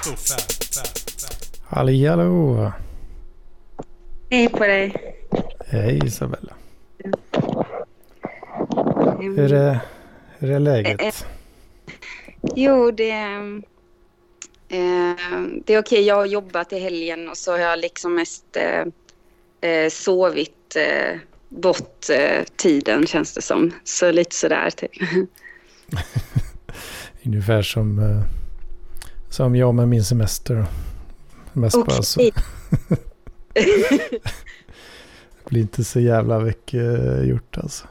Hallå. Hej på dig. Hej Isabella. Hur är läget? Jo, det är okej. Jag har jobbat i helgen och så har jag liksom mest sovit bort tiden, känns det som. Så lite sådär typ. Ungefär som jag med min semester. Mest bara så. Det blir inte så jävla mycket gjort alltså.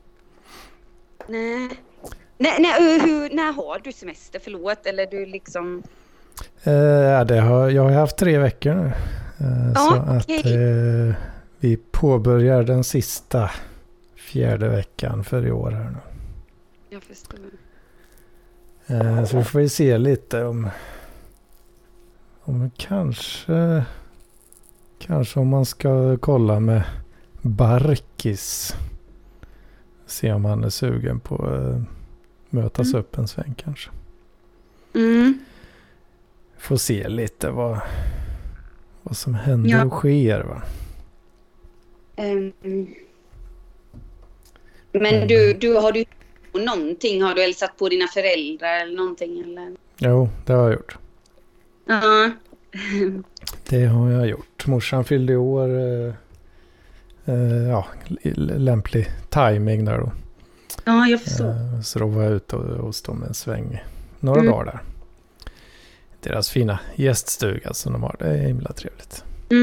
Nej, när har du semester? Förlåt, eller du liksom... Jag har haft 3 veckor nu. Så okay. Att vi påbörjar den sista 4:e veckan för i år här nu. Jag förstår. Så vi får ju se lite om kanske om man ska kolla med Barkis. Se om han är sugen på mötas upp en sväng kanske. Får se lite vad som händer och sker, va. Men du har du någonting? Har du hälsat på dina föräldrar eller någonting? Eller? Jo, det har jag gjort. Ja. Det har jag gjort. Morsan fyllde år. Lämplig timing där då. Ja, jag förstår. Så då var jag ute hos dem en sväng några dagar där. Deras fina gäststuga som de har. Det är himla trevligt.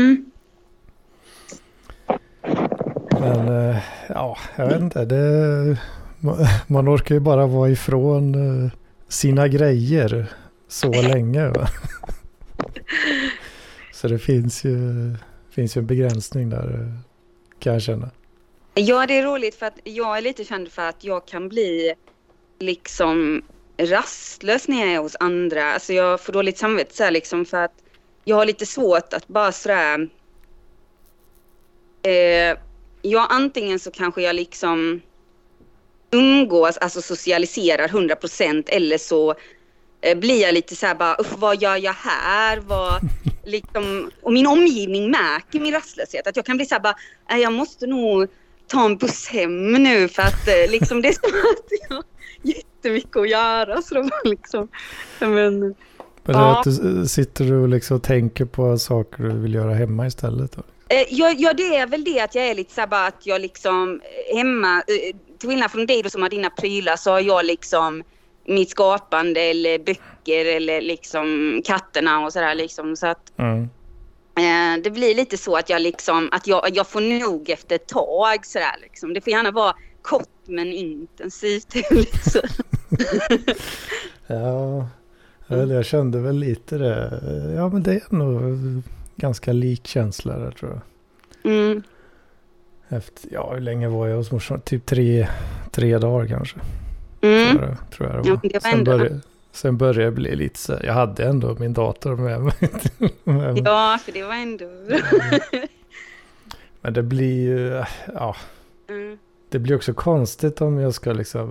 Men jag vet inte. Man orkar ju bara vara ifrån sina grejer så länge, va? Så det finns ju en begränsning där, kan jag känna. Ja, det är roligt för att jag är lite känd för att jag kan bli liksom rastlös när jag är hos andra. Alltså jag får dåligt samvete så här, liksom, för att jag har lite svårt att bara sådär... antingen så kanske jag liksom umgås, alltså socialiserar 100%, eller så blir jag lite så här bara, vad gör jag här? Liksom, och min omgivning märker min rastlöshet. Att jag kan bli så här bara, jag måste nog ta en buss hem nu för att liksom, det är så att jag har jättemycket att göra. Så då liksom, men att du sitter och liksom tänker på saker du vill göra hemma istället då? Ja, det är väl det att jag är lite så här bara att jag liksom hemma, till skillnad från dig då som har dina prylar, så har jag liksom mitt skapande eller böcker eller liksom katterna och sådär liksom, så att det blir lite så att jag liksom att jag får nog efter ett tag sådär liksom. Det får gärna vara kort men intensivt liksom. Jag kände väl lite det. Ja, men det är nog ganska lik känsla där, tror jag. Hur länge var jag hos morsan? Typ 3 dagar kanske. Tror jag det var. Sen började jag bli lite så. Jag hade ändå min dator med mig. Ja, för det var ändå... Men det blir ju... Det blir också konstigt om jag ska liksom...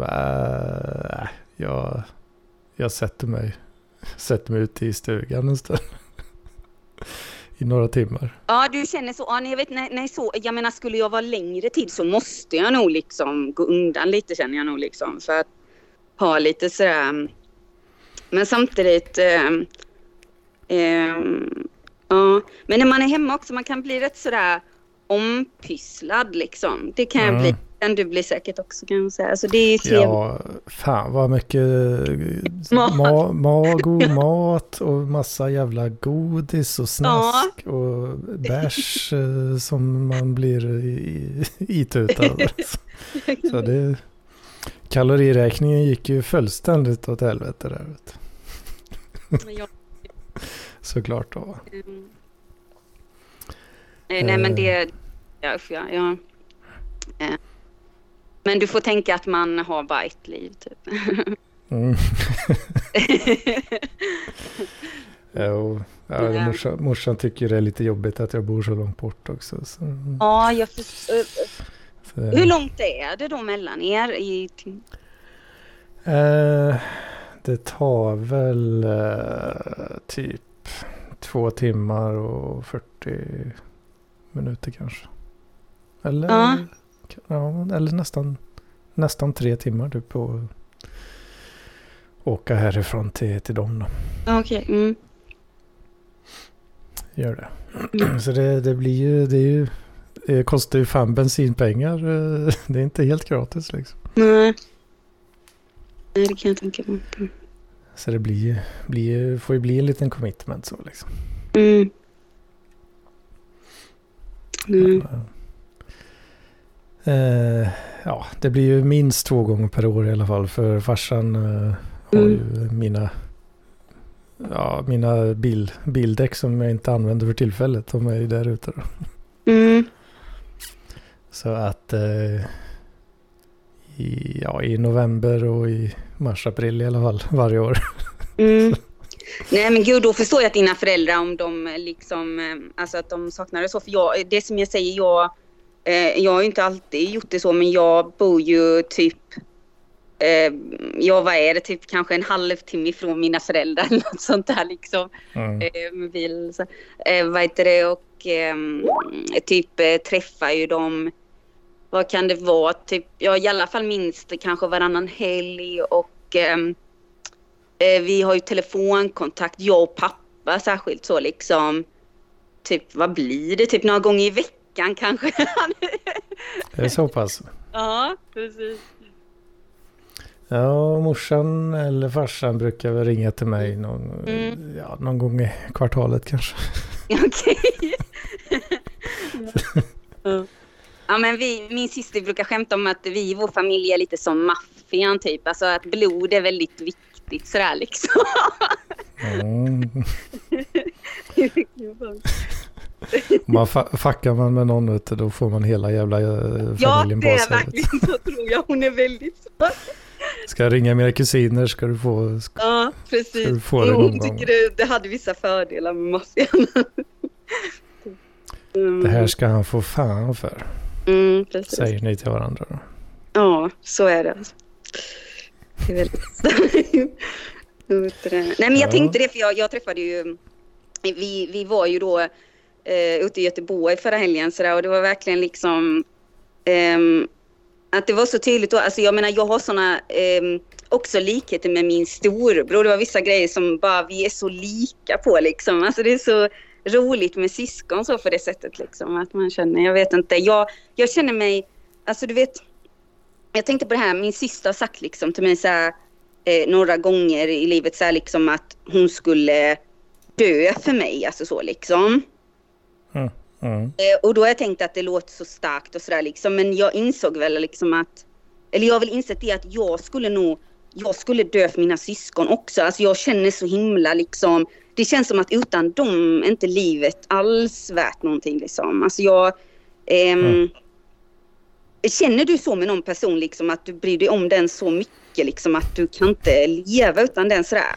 Jag sätter mig ute i stugan en stund. I några timmar. Ja, du känner så. Ja, jag vet, nej, så. Jag menar, skulle jag vara längre tid så måste jag nog liksom gå undan lite, känner jag nog liksom. För att ha lite sådär... Men samtidigt... Men när man är hemma också, man kan bli rätt sådär ompysslad liksom. Det kan jag bli. Du blir säkert också, kan jag säga. Alltså, det är trevligt. Ja, fan vad mycket god mat och massa jävla godis och snask och bärs som man blir itutad. Så det... Kaloriräkningen gick ju fullständigt åt helvete där. Såklart då. Nej, men det... Ja. Men du får tänka att man har bara ett liv, typ. Morsan tycker det är lite jobbigt att jag bor så långt bort också. Så. Ja, jag förstår. Hur långt är det då mellan er? Det tar väl typ 2 timmar och 40 minuter kanske. Eller, eller nästan 3 timmar typ på åka härifrån till dem då. Okej. Mm. Gör det. Så det blir ju, det kostar ju fan bensinpengar. Det är inte helt gratis liksom. Nej, det kan jag tänka mig. Så det får ju bli en liten commitment så liksom. Mm. Mm. Ja, det blir ju minst 2 gånger per år i alla fall. För farsan har ju mina bildäck som jag inte använder för tillfället. De är ju där ute då. Mm. Så att i november och i mars-april i alla fall varje år. Mm. Nej men gud, då förstår jag att dina föräldrar, om de liksom, alltså att de saknar det så. För det som jag säger, jag har ju inte alltid gjort det så, men jag bor ju typ, vad är det, typ kanske en halvtimme ifrån mina föräldrar eller något sånt där liksom. Med bil. Så, vad heter det, och typ träffar ju dem, vad kan det vara, typ, i alla fall minst kanske varannan helg, och vi har ju telefonkontakt, jag och pappa särskilt så liksom, typ vad blir det, typ några gånger i veckan kanske. Det är så pass. Ja, precis. Ja, morsan eller farsan brukar väl ringa till mig någon gång i kvartalet kanske. Okej. Ja, men min syster brukar skämta om att vi i vår familj är lite som maffian typ. Alltså att blod är väldigt viktigt sådär liksom. Fuckar man med någon ute, då får man hela jävla familjen på sig. Ja, det är verkligen så, tror jag. Hon är väldigt så. Ska jag ringa mina kusiner ska du få. Ja, precis. Du få det någon gång. Tycker det hade vissa fördelar med maffian. Det här ska han få fan för. Precis. Säger ni till varandra då? Ja, så är det. Det är väldigt Nej, men jag tänkte det, för jag träffade ju, vi var ju då ute i Göteborg förra helgen sådär, och det var verkligen liksom att det var så tydligt då. Alltså jag menar, jag har såna också likheter med min storebror. Det var vissa grejer som bara vi är så lika på liksom. Alltså det är så roligt med syskon så, för det sättet liksom, att man känner, jag vet inte, jag känner mig, alltså du vet, jag tänkte på det här, min syster har sagt liksom till mig så här, några gånger i livet så här, liksom att hon skulle dö för mig, alltså så liksom. Och då har jag tänkt att det låter så starkt och sådär liksom, men jag insåg väl liksom att, eller jag har väl insett det, att jag skulle dö för mina syskon också. Alltså jag känner så himla liksom, det känns som att utan dem är inte livet alls värt någonting liksom. Alltså känner du så med någon person liksom, att du bryr dig om den så mycket liksom, att du kan inte leva utan den sådär?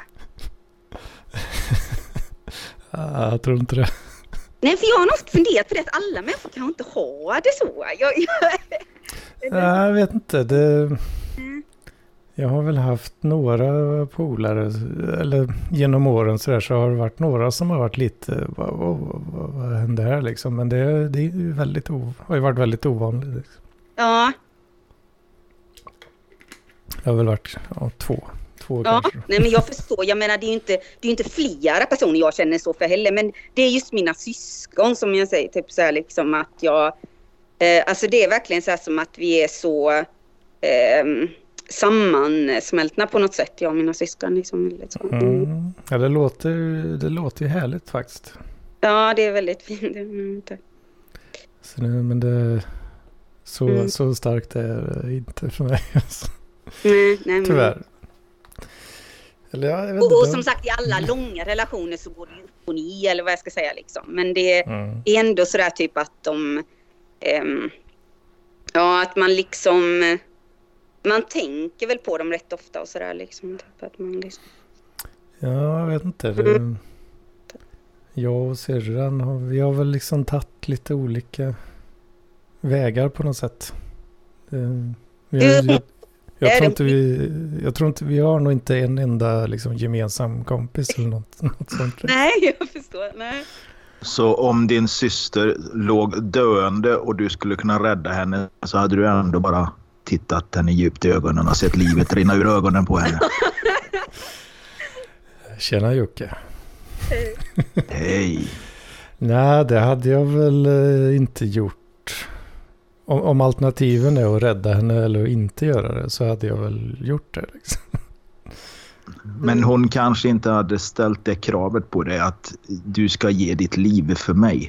Jag tror inte det. Nej, för jag har nog funderat på det, att alla människor kan inte ha det så. Jag vet inte. Jag har väl haft några polare, eller genom åren så har det varit några som har varit lite, vad hände här liksom. Men det är ju har ju varit väldigt ovanligt. Liksom. Ja. Det har väl varit två kanske. Nej, men jag förstår. Jag menar, det är ju inte flera personer jag känner så för heller, men det är just mina syskon som jag säger, typ så här liksom, att jag alltså det är verkligen så här som att vi är så sammansmältna på något sätt, jag och mina syskon liksom, liksom. Ja, det låter ju härligt faktiskt. Ja, det är väldigt fint. Så nu, men det så starkt är det inte för mig. Nej, tyvärr. Eller jag vet och som sagt, i alla långa relationer så går det upp och ner, eller vad jag ska säga liksom. Men det är ändå sådär typ att att man liksom, man tänker väl på dem rätt ofta och sådär liksom, typ att man liksom. Ja, jag vet inte. Jag och syrran vi har väl liksom tagit lite olika vägar på något sätt. Jag Jag tror inte vi har nog inte en enda liksom gemensam kompis eller något sånt. Nej, jag förstår. Nej. Så om din syster låg döende och du skulle kunna rädda henne, så hade du ändå bara tittat henne djupt i ögonen och sett livet rinna ur ögonen på henne. Tjena Jocke. Hej. Nej, det hade jag väl inte gjort. Om alternativen är att rädda henne eller att inte göra det, så hade jag väl gjort det. Liksom. Men hon kanske inte hade ställt det kravet på dig att du ska ge ditt liv för mig.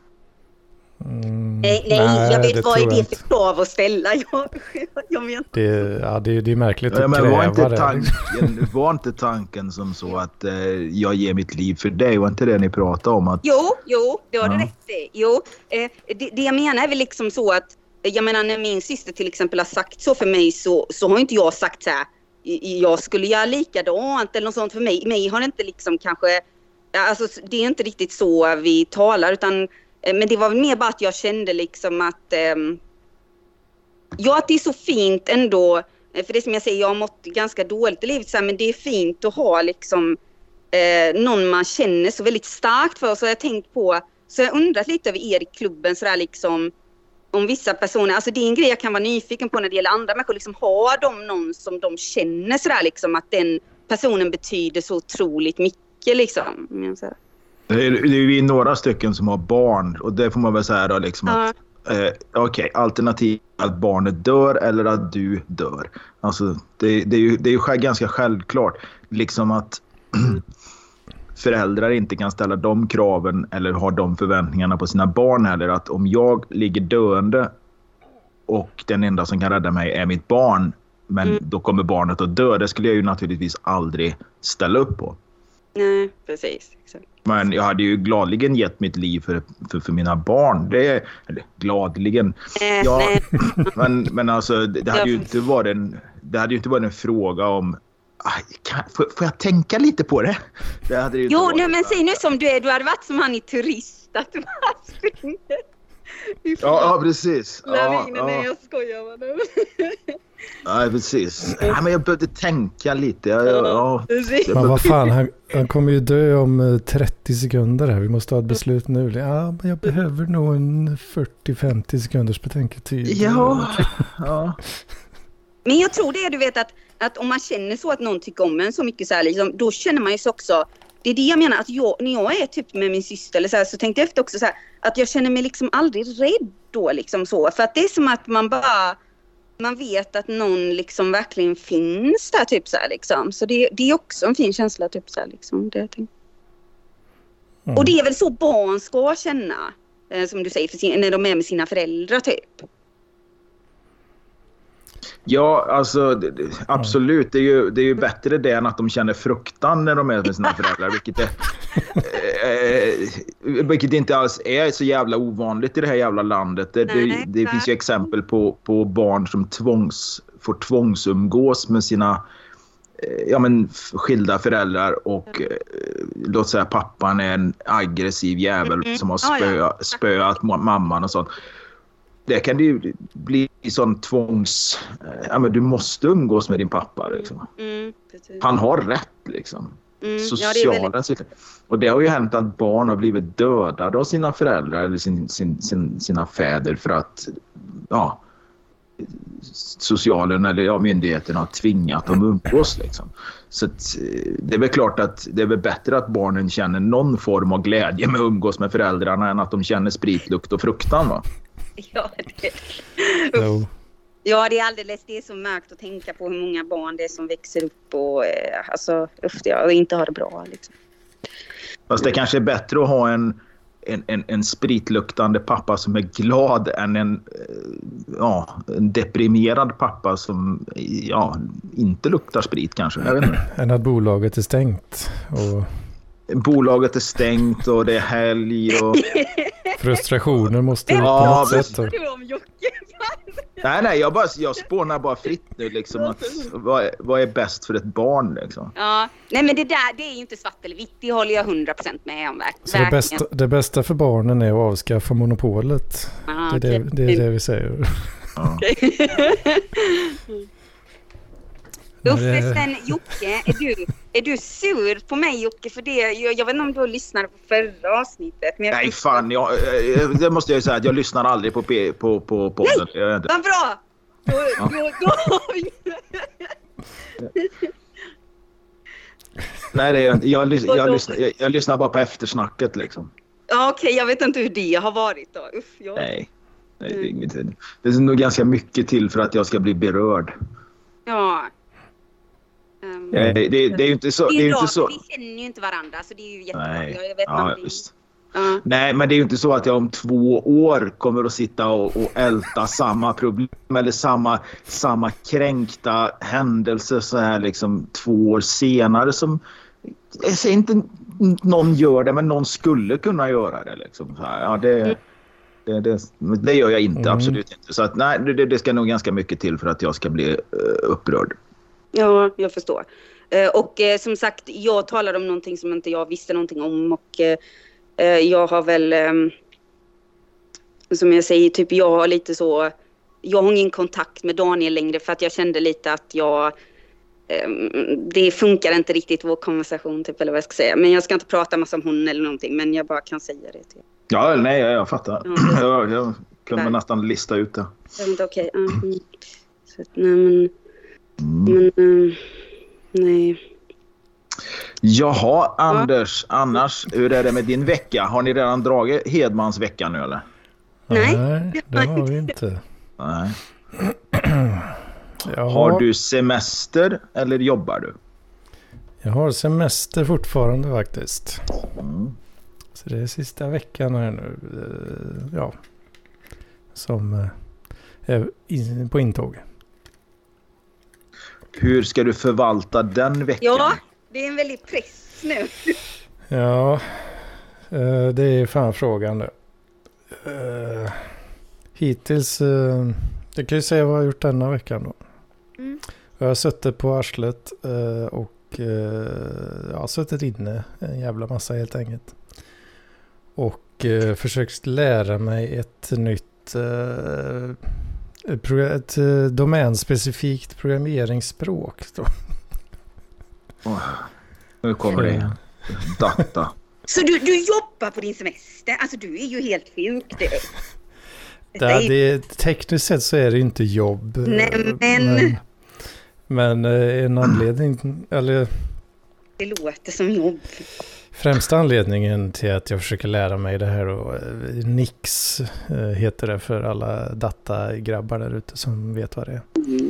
Nej, jag vet vad är det för krav att ställa. Jag vet. Det är märkligt att kräva var inte tanken som så att jag ger mitt liv för dig? Var inte det ni pratade om? Att... Jo, det har du rätt i. Jo, det jag menar är väl liksom så att, jag menar när min syster till exempel har sagt så för mig, så har inte jag sagt så här, jag skulle göra likadant eller något sånt för mig. Mig har det inte liksom kanske, alltså det är inte riktigt så vi talar, utan men det var mer bara att jag kände liksom att att det är så fint ändå, för det som jag säger, jag har mått ganska dåligt i livet så här, men det är fint att ha liksom någon man känner så väldigt starkt för. Så jag tänkt på, så jag undrat lite över er i klubben så där liksom, om vissa personer, alltså det är en grej jag kan vara nyfiken på när det gäller andra människor, liksom har de någon som de känner så där liksom, att den personen betyder så otroligt mycket liksom. Det är ju några stycken som har barn, och det får man väl säga då liksom att okej, alternativ att barnet dör eller att du dör. Alltså det är ju ganska självklart liksom att föräldrar inte kan ställa de kraven eller ha de förväntningarna på sina barn heller, att om jag ligger döende och den enda som kan rädda mig är mitt barn, men då kommer barnet att dö. Det skulle jag ju naturligtvis aldrig ställa upp på. Nej, precis. Exakt. Men jag hade ju gladligen gett mitt liv för mina barn. Eller gladligen. Men alltså det hade ju inte varit en fråga om får jag tänka lite på det? Men säg nu som du hade varit som han i Turist, att du bara springer. Ja, precis. Nej, jag skojar bara nu. Ja, precis. Ja, men jag behövde tänka lite. Men vad fan, han kommer ju dö om 30 sekunder här. Vi måste ha ett beslut nu. Ja, men jag behöver nog en 40-50 sekunders betänketid. Ja. Men jag tror det är, du vet, att om man känner så att någon tycker om en så mycket så här, liksom, då känner man ju så också. Det är det jag menar, att när jag är typ med min syster eller så tänkte jag efter också så här, att jag känner mig liksom aldrig rädd då liksom så. För att det är som att man vet att någon liksom verkligen finns där typ så här liksom. Så det är också en fin känsla typ så här liksom. Det jag tänkte. Och det är väl så barn ska känna, som du säger, när de är med sina föräldrar typ. Ja, alltså absolut. Det är ju bättre det än att de känner fruktan när de är med sina föräldrar. Vilket inte alls är så jävla ovanligt i det här jävla landet. Det finns ju exempel på barn som får tvångsumgås med sina skilda föräldrar, och låt säga pappan är en aggressiv jävel som har spöat mamman och sånt. Det kan ju bli sån tvångs... du måste umgås med din pappa. Liksom. Han har rätt. Liksom. Sociala. Och det har ju hänt att barn har blivit dödade av sina föräldrar eller sina fäder för att socialen eller myndigheterna har tvingat dem umgås. Liksom. Så det är väl klart att det är väl bättre att barnen känner någon form av glädje med att umgås med föräldrarna än att de känner spritlukt och fruktan, va? Ja, det är alldeles, det är så märkt att tänka på hur många barn det är som växer upp och och inte har det bra liksom. Fast det kanske är bättre att ha en spritluktande pappa som är glad än en deprimerad pappa som inte luktar sprit kanske. Jag vet inte. Än att bolaget är stängt och bolaget är stängt och det är helg och frustrationer måste ut på något sätt. Nej, jag spånar bara fritt nu liksom, att vad är bäst för ett barn liksom. Ja, nej men det är ju inte svart eller vitt, det håller jag 100% med om. Så det bästa för barnen är att avskaffa monopolet. Det är det vi säger. Ja. Förresten, Jocke, är du sur på mig, Jocke, för det? Jag vet inte om du lyssnade på förra avsnittet. Men nej, fan, det måste jag ju säga att jag lyssnar aldrig på podden. Nej, vad bra! Nej, jag lyssnar bara på eftersnacket liksom. Ja, okej, jag vet inte hur det har varit då. Nej, det är ingenting. Det är nog ganska mycket till för att jag ska bli berörd. Ja. Det är ju inte så. Det är inte så. Vi känner ju inte varandra, så det är ju jättebra. Nej, jag vet just. Nej, men det är ju inte så att jag om 2 år kommer att sitta och älta samma problem eller samma kränkta händelse så här liksom 2 år senare som jag säger inte någon gör det, men någon skulle kunna göra det liksom så här. Ja, det gör jag inte, absolut inte. Så att nej, det ska nog ganska mycket till för att jag ska bli upprörd. Ja, jag förstår. Och som sagt, jag talade om någonting som inte jag visste någonting om, och jag har väl som jag säger, typ jag har lite så, jag har ingen kontakt med Daniel längre för att jag kände lite att det funkar inte riktigt vår konversation typ, eller vad jag ska säga. Men jag ska inte prata massa om hon eller någonting, men jag bara kan säga det till. Ja, nej, jag fattar. Jag kunde nästan lista ut det. Okej. Så nej, men nej. Jaha, Anders, annars, hur är det med din vecka? Har ni redan dragit Hedmans vecka nu eller? Nej, det har vi inte. Nej. Har du semester eller jobbar du? Jag har semester fortfarande faktiskt. Så det är sista veckan här nu. Ja. Som är på intåg. Hur ska du förvalta den veckan? Ja, det är en väldigt press nu. Ja, det är fan frågan nu. Hittills, jag kan ju säga vad jag har gjort denna veckan då. Jag har suttit på arslet och jag har suttit inne en jävla massa helt enkelt. Och försökt lära mig ett nytt ett domänspecifikt programmeringsspråk då. Nu kommer det. Data. Så du jobbar på din semester? Alltså du är ju helt sjuk du. Tekniskt sett så är det inte jobb. Nej, men en anledning, eller det låter som jobb. Främsta anledningen till att jag försöker lära mig det här då, Nix heter det för alla datagrabbar där ute som vet vad det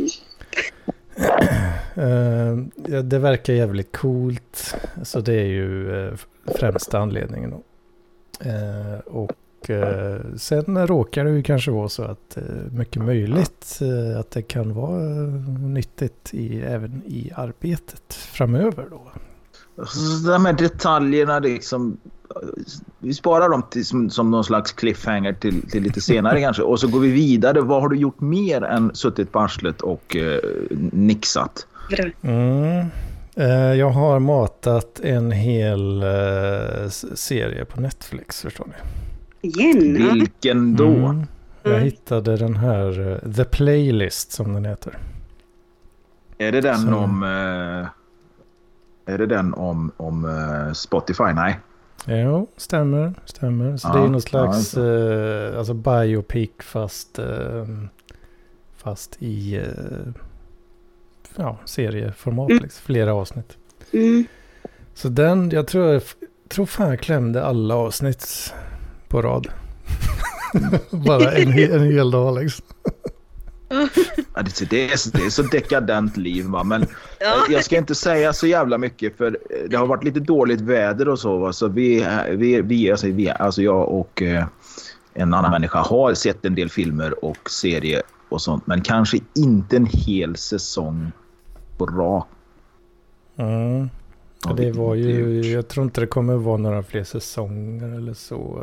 är. Det verkar jävligt coolt, så det är ju främsta anledningen då. Och sen råkar det ju kanske vara så att mycket möjligt att det kan vara nyttigt även i arbetet framöver då. Så de här detaljerna liksom, vi sparar dem som någon slags cliffhanger till lite senare kanske, och så går vi vidare. Vad har du gjort mer än suttit på arslet och nixat? Jag har matat en hel serie på Netflix, förstår ni. Vilken då? Jag hittade den här The Playlist som den heter. Är det den om Spotify? Nej. Jo, stämmer. Så det är någon slags alltså biopic fast i serieformat liksom, flera avsnitt. Så den, jag tror fan jag klämde alla avsnitt på rad. Bara en hel dag liksom. Ja, det är så dekadent liv, va? Men jag ska inte säga så jävla mycket, för det har varit lite dåligt väder och så, va? Så alltså jag och en annan människa har sett en del filmer och serier och sånt, men kanske inte en hel säsong på rak. Ja, det var ju, jag tror inte det kommer vara några fler säsonger eller så.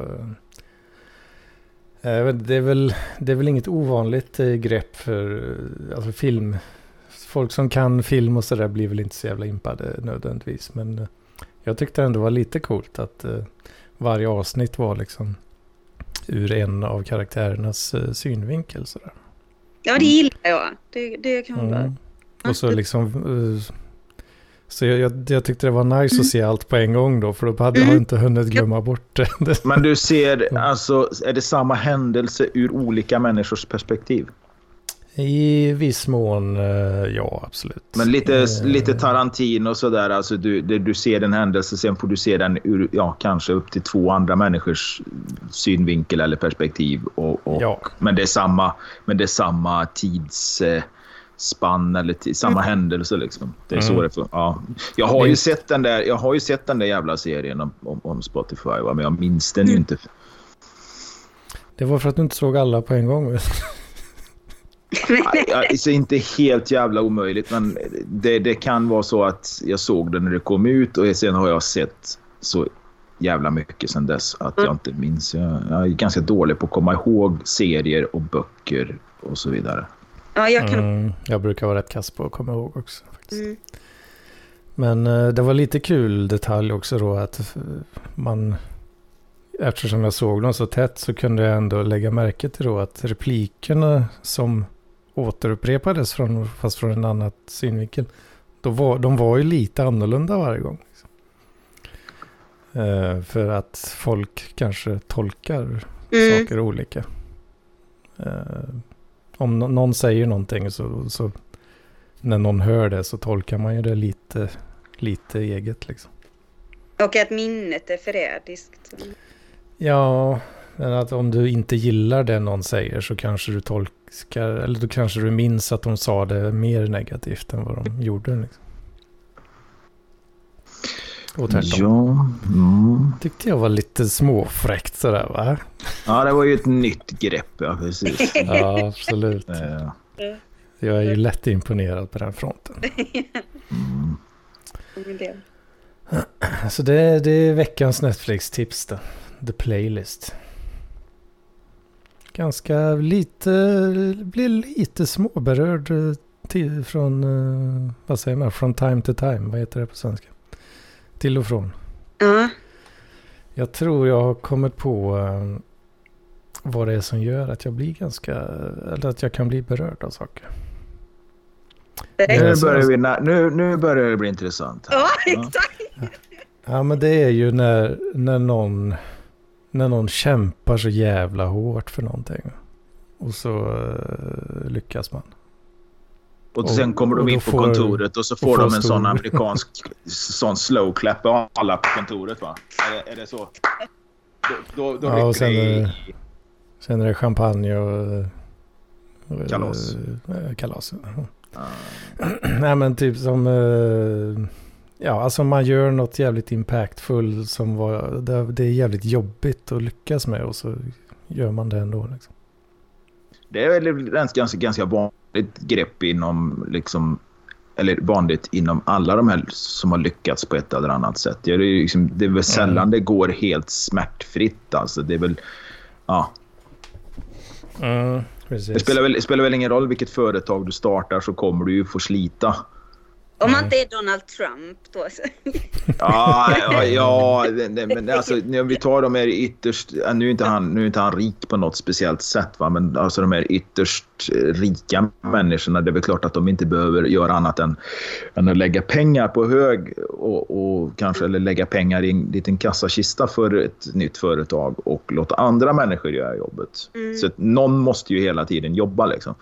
Det är väl inget ovanligt grepp för alltså film. Folk som kan film och sådär blir väl inte så jävla impade nödvändigtvis. Men jag tyckte ändå var lite coolt att varje avsnitt var liksom ur en av karaktärernas synvinkel. Sådär. Ja, det gillar jag. Det kan vara. Och så liksom... Så jag tyckte det var nice att se allt på en gång då. För då hade jag inte hunnit glömma bort det. Men du ser, alltså, är det samma händelse ur olika människors perspektiv? I viss mån, ja, absolut. Men lite Tarantino och sådär, alltså du ser den händelse, sen får du se den ur, kanske upp till 2 andra människors synvinkel eller perspektiv. Men det är samma tidsspann eller samma händelse liksom. Det är så det får, ja. Jag har ju sett den där jävla serien om Spotify, men jag minns den ju inte. Det var för att du inte såg alla på en gång. Alltså inte helt jävla omöjligt, men det kan vara så att jag såg den när det kom ut och sen har jag sett så jävla mycket sen dess att jag inte minns. Jag är ganska dålig på att komma ihåg serier och böcker och så vidare. Ja, jag brukar vara rätt kass på att komma ihåg också faktiskt. Men det var lite kul detalj också då att man, eftersom jag såg dem så tätt, så kunde jag ändå lägga märke till då att replikerna som återupprepades fast från en annan synvinkel, de var ju lite annorlunda varje gång. Liksom. För att folk kanske tolkar saker olika. Om någon säger någonting så när någon hör det så tolkar man ju det lite eget liksom. Och att minnet är förrädiskt. Ja, men att om du inte gillar det någon säger så kanske du tolkar, eller då kanske du minns att de sa det mer negativt än vad de gjorde liksom. Och tvärtom. Tyckte jag var lite småfräckt sådär, va? Ja, det var ju ett nytt grepp, ja, precis. Ja, absolut. Jag är ju lätt imponerad på den fronten. Så det är veckans Netflix-tips då. The Playlist. Ganska blir lite småberörd från, vad säger man, från time to time. Vad heter det på svenska? Till och från. Jag tror jag har kommit på vad det är som gör att jag blir eller att jag kan bli berörd av saker. Nu börjar det bli intressant. Ja, exakt. Ja, men det är ju när någon kämpar så jävla hårt för någonting. Och så lyckas man. Och sen kommer de in på kontoret och så får de en sån amerikansk sån slow clap på alla på kontoret, va? Är det så? Då ja, och sen är det champagne och kalas. Kalas. Nej, men typ som alltså man gör något jävligt impactful som det är jävligt jobbigt att lyckas med, och så gör man det ändå liksom. Det är väl ganska vanligt grepp inom liksom, eller vanligt inom alla de här som har lyckats på ett eller annat sätt. Det är väl sällan det går helt smärtfritt, alltså det är väl precis. Det spelar väl ingen roll vilket företag du startar, så kommer du ju få slita. Om man inte är Donald Trump då. Men alltså när vi tar de här ytterst, nu är inte han rik på något speciellt sätt, va, men alltså de här ytterst rika människorna, det är väl klart att de inte behöver göra annat än att lägga pengar på hög och kanske eller lägga pengar i en liten kassakista för ett nytt företag och låta andra människor göra jobbet. Så att någon måste ju hela tiden jobba liksom.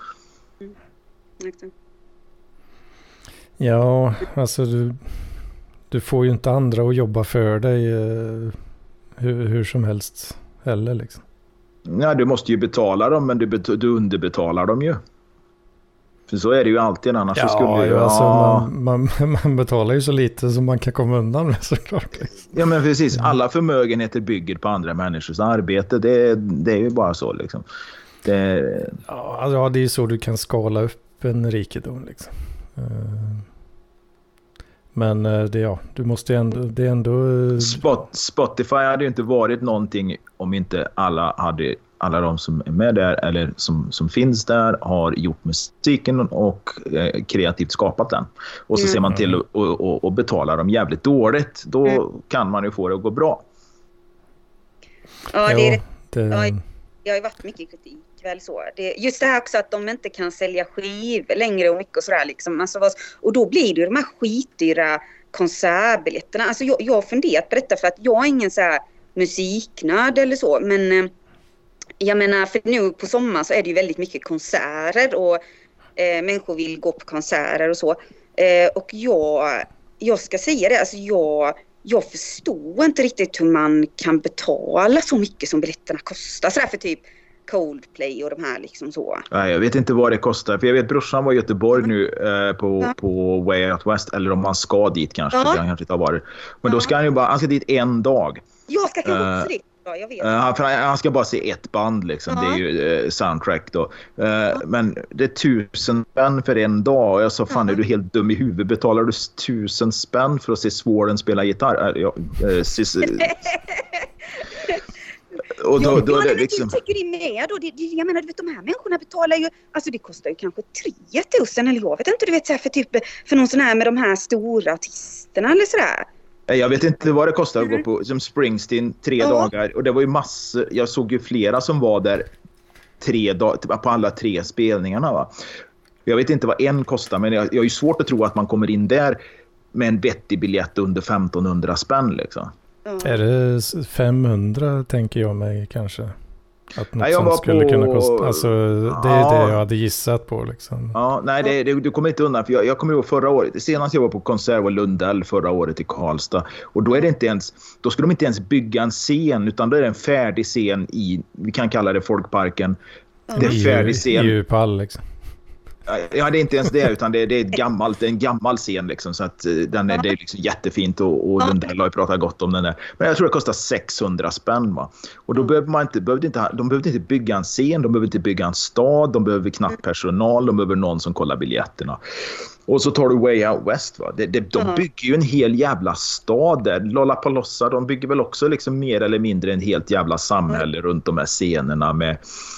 Ja, alltså du får ju inte andra att jobba för dig hur som helst heller liksom. Ja, du måste ju betala dem, men du underbetalar dem ju. För så är det ju alltid, annars så skulle ju... Alltså, man betalar ju så lite som man kan komma undan med, såklart. Liksom. Ja, men precis. Alla förmögenheter bygger på andra människors arbete. Det är ju bara så liksom. Ja, det är ju så du kan skala upp en rikedom liksom. Men du måste ändå, det är ändå... Spotify hade ju inte varit någonting om inte alla de som är med där eller som finns där har gjort musiken och kreativt skapat den. Och så ser man till och betalar dem jävligt dåligt. Då kan man ju få det att gå bra. Ja, Det har ju varit mycket kritik väl så. Just det här också att de inte kan sälja skivor längre och mycket och sådär liksom. Alltså, och då blir det ju de här skitdyra konsertbiljetterna. Alltså jag har funderat på detta för att jag är ingen så här musiknörd eller så. Men jag menar, för nu på sommar så är det ju väldigt mycket konserter och människor vill gå på konserter och så. Och jag ska säga det, alltså jag förstår inte riktigt hur man kan betala så mycket som biljetterna kostar. Så där för typ Coldplay och de här liksom så. Nej, jag vet inte vad det kostar. För jag vet brorsan var i Göteborg nu på Way Out West. Eller om man ska dit kanske. Ja. Han kanske inte har varit. Men då ska han ska dit en dag. Jag ska kanske också dit. Ja, jag vet. Han ska bara se ett band liksom. Det är ju soundtrack då. Men det är 1000 spänn för en dag. Och jag sa, fan är du helt dum i huvudet? Betalar du 1000 spänn för att se Sworden spela gitarr? Och då är det liksom... Jag tycker det är med då. Jag menar, du vet, de här människorna betalar ju... Alltså det kostar ju kanske 3000 eller jag vet inte, du vet så här, för någon sån här med de här stora artisterna eller sådär. Jag vet inte vad det kostar att gå på som Springsteen 3 dagar. Och det var ju massor. Jag såg ju flera som var där 3 dagar på alla 3 spelningarna, va. Jag vet inte vad en kostar, men jag är ju svårt att tro att man kommer in där med en vettig biljett under 1500 spänn liksom. Är det 500 tänker jag mig kanske? Att något sånt skulle kunna kosta. Alltså det är det jag hade gissat på liksom. Ja, nej du kommer inte undan. För jag kommer ihåg förra året. Senast jag var på konsert var Lundell förra året i Karlstad. Och då är det inte ens, då skulle de inte ens bygga en scen, utan då är det en färdig scen i, vi kan kalla det Folkparken. Det är en färdig scen. I pall liksom. Ja, det är inte ens det, utan det är en gammal scen liksom, så att det är liksom jättefint och Lundell har ju pratat gott om den där. Men jag tror det kostar 600 spänn, va. Och då de behövde inte bygga en scen, de behöver inte bygga en stad, de behöver knappt personal, de behöver någon som kollar biljetterna. Och så tar du Way Out West, va. De bygger ju en hel jävla stad där. Lollapalooza, de bygger väl också liksom mer eller mindre en helt jävla samhälle runt de här scenerna med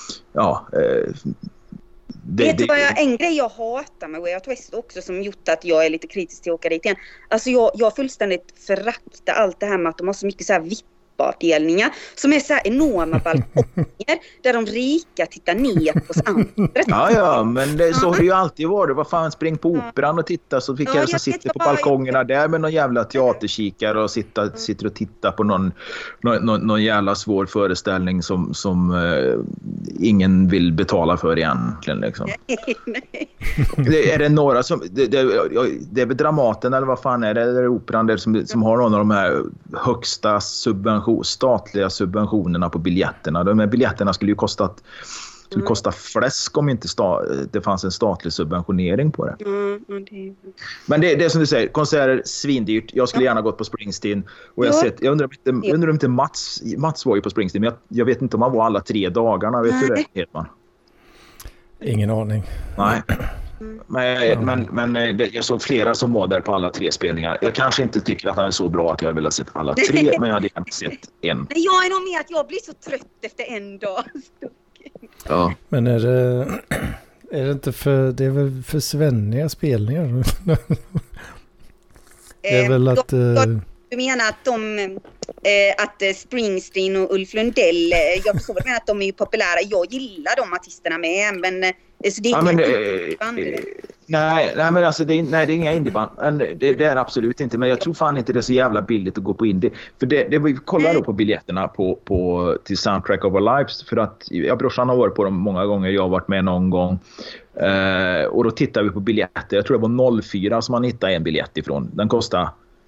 vet du vad en grej jag hatar med Way Out West också som gjort att jag är lite kritisk till att åka dit igen. Alltså jag fullständigt föraktar allt det här med att de har så mycket så här VIP-avdelningar som är så här enorma balkonger där de rika tittar ner på oss andra. Ja, men så har det ju alltid varit. Vad fan, spring på operan och titta, så fick jag som sitter på balkongerna där med någon jävla teaterkikare och sitter och tittar på någon jävla svår föreställning som ingen vill betala för egentligen liksom. Nej. Är det några som det är väl Dramaten eller vad fan är det, eller operan där som har någon av de här högsta statliga subventionerna på biljetterna. De här biljetterna skulle ju kosta fläsk om inte det fanns en statlig subventionering på det. Men det är som du säger, konserter svindyrt. Jag skulle gärna gått på Springsteen och jag undrar om inte Mats var ju på Springsteen, men jag vet inte om han var alla 3 dagarna, vet du det, Hedman? Ingen aning. Nej. Men jag såg flera som var där på alla 3 spelningar. Jag kanske inte tycker att han är så bra att jag vill ha sett alla 3, men jag hade gärna sett en. Jag är nog med att jag blir så trött efter en dag. Ja. Men är det inte det är väl för svenniga spelningar? Det är väl att... Du menar att Springsteen och Ulf Lundell, jag förstår väl att de är ju populära. Jag gillar de artisterna med, men så det är nej, men alltså det är inga indieband. Det är absolut inte, men jag tror fan inte det är så jävla billigt att gå på indie. För det vi kollar då på biljetterna till Soundtrack of Our Lives, för att brorsan har varit på dem många gånger, jag har varit med någon gång. Och då tittar vi på biljetter. Jag tror det var 04 som man hittade en biljett ifrån. Den kostar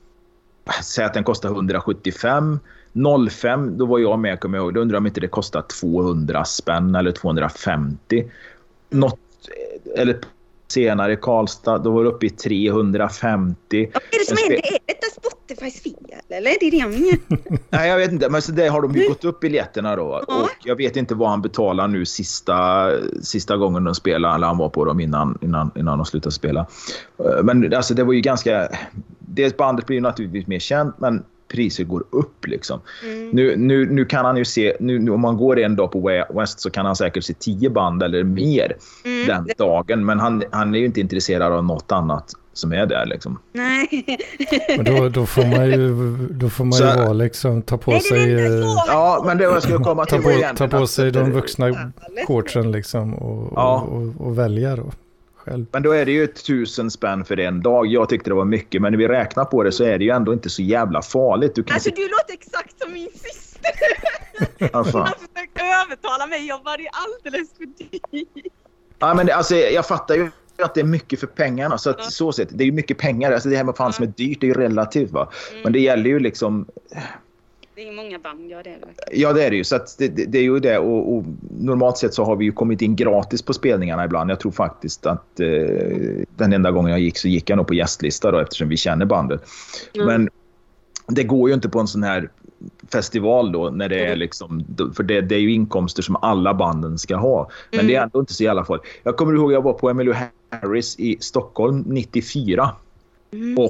175. 05, då var jag med, kommer jag ihåg. Då undrar jag om inte det kostar 200 spänn eller 250. Något, eller senare i Karlstad, då var det uppe i 350. Är det som är detta Spotifys fel? Eller är det det jag menar? Nej, jag vet inte. Men så där har de ju gått upp biljetterna då. Och jag vet inte vad han betalar nu sista gången de spelade. Eller han var på dem innan de slutade spela. Men alltså det var ju ganska... Det bandet blir ju naturligtvis mer känt, men priser går upp liksom. Nu kan han ju se, nu om man går en dag på Way Out West så kan han säkert se 10 band eller mer den dagen, men han är ju inte intresserad av något annat som är där liksom. Nej. Men då får man ju vara liksom, ta på sig... Ja, men det jag skulle komma till ta på sig de vuxna shortsen liksom och välja då själv. Men då är det ju 1000 spänn för en dag. Jag tyckte det var mycket, men när vi räknar på det så är det ju ändå inte så jävla farligt. Du låter exakt som min syster. Han försökte övertala mig, jag var ju alldeles för dyrt. Ja, men jag fattar ju att det är mycket för pengarna. Så att, så sett, det är ju mycket pengar. Alltså det här med fan som är dyrt, det är ju relativt va. Men det gäller ju liksom... Det är många band, ja det är det. Ja det är det ju. Så att det är ju det. Och normalt sett så har vi ju kommit in gratis på spelningarna ibland. Jag tror faktiskt att den enda gången jag gick jag nog på gästlista då, eftersom vi känner bandet. Men det går ju inte på en sån här festival då när det är liksom, för det är ju inkomster som alla banden ska ha, men det är ändå inte så i alla fall. Jag kommer ihåg jag var på Emmylou Harris i Stockholm 94 och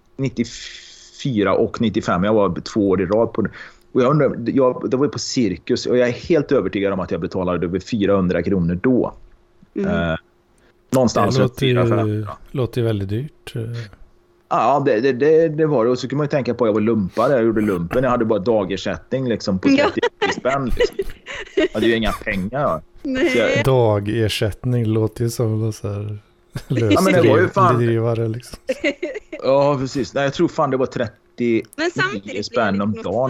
94 och 95, jag var 2 år i rad på det. Och jag undrar, det var på Cirkus och jag är helt övertygad om att jag betalade över 400 kronor då. Någonstans det låter ju väldigt dyrt. Ja, det var det. Och så kan man ju tänka på att jag var lumpare. Jag gjorde lumpen. Jag hade bara dagersättning liksom, på 30 spänn. Liksom. Jag hade ju inga pengar. Nej. Dagersättning låter ju som så här lösdrivare liksom. Ja, precis. Nej, jag tror fan det var 30 spänn om dagen.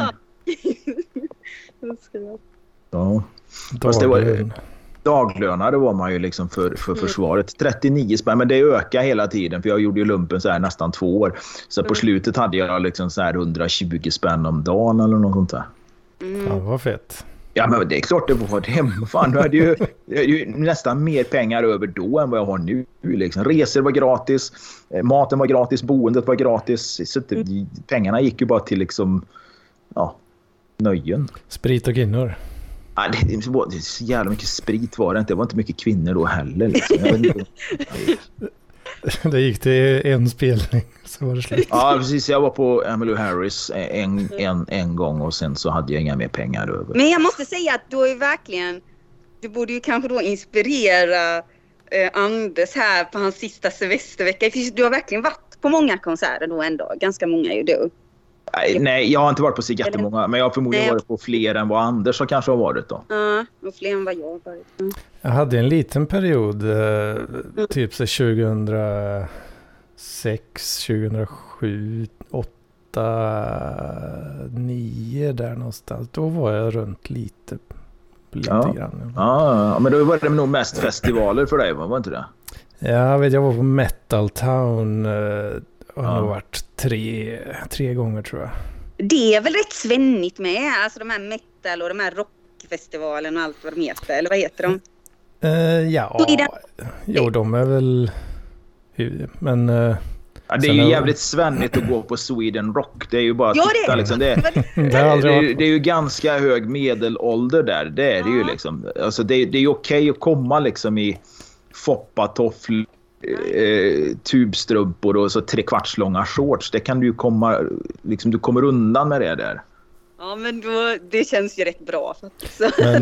Ja. Fast det var... Daglönare var man ju liksom för försvaret. 39 spänn, men det ökar hela tiden för jag gjorde ju lumpen så här nästan 2 år. Så på slutet hade jag liksom så här 120 spänn om dagen eller något sånt där. Ja, vad fett. Ja, men det är klart det var det. Fan, du hade ju nästan mer pengar över då än vad jag har nu. Liksom. Resor var gratis, maten var gratis, boendet var gratis. Så pengarna gick ju bara till liksom, nöjen. Sprit och kvinnor. Ja, det var så jävla mycket sprit var det inte. Det var inte mycket kvinnor då heller. Liksom. Det gick till en spelning så var det slut. Ja, precis. Jag var på Emmylou Harris en gång och sen så hade jag inga mer pengar över. Men jag måste säga att du borde ju kanske då inspirera Anders här på hans sista semestervecka. Du har verkligen varit på många konserter då ändå. Ganska många ju du. Nej, jag har inte varit på så jättemånga, men jag har förmodligen varit på fler än vad Anders kanske har varit då. Ja, och fler än vad jag har varit. Jag hade en liten period, typ så 2006, 2007, 2008, 2009 där någonstans. Då var jag runt lite grann. Ja, men då var det nog mest festivaler för dig, var inte det? Jag var på Metal Town. har nog varit tre gånger tror jag. Det är väl rätt svennigt med, alltså de här metal och de här rockfestivalen och allt vad de heter, eller vad heter de? Jo, de är väl men ja, det är ju jävligt svennigt att gå på Sweden Rock. Det är ju bara att titta liksom. Det är ju ganska hög medelålder där. Det är det ju liksom. Alltså det är ju okej att komma liksom i foppatofflor, tubstrumpor och så 3/4 långa shorts. Det kan du ju komma liksom, du kommer undan med det där. Ja, men då, det känns ju rätt bra faktiskt. Men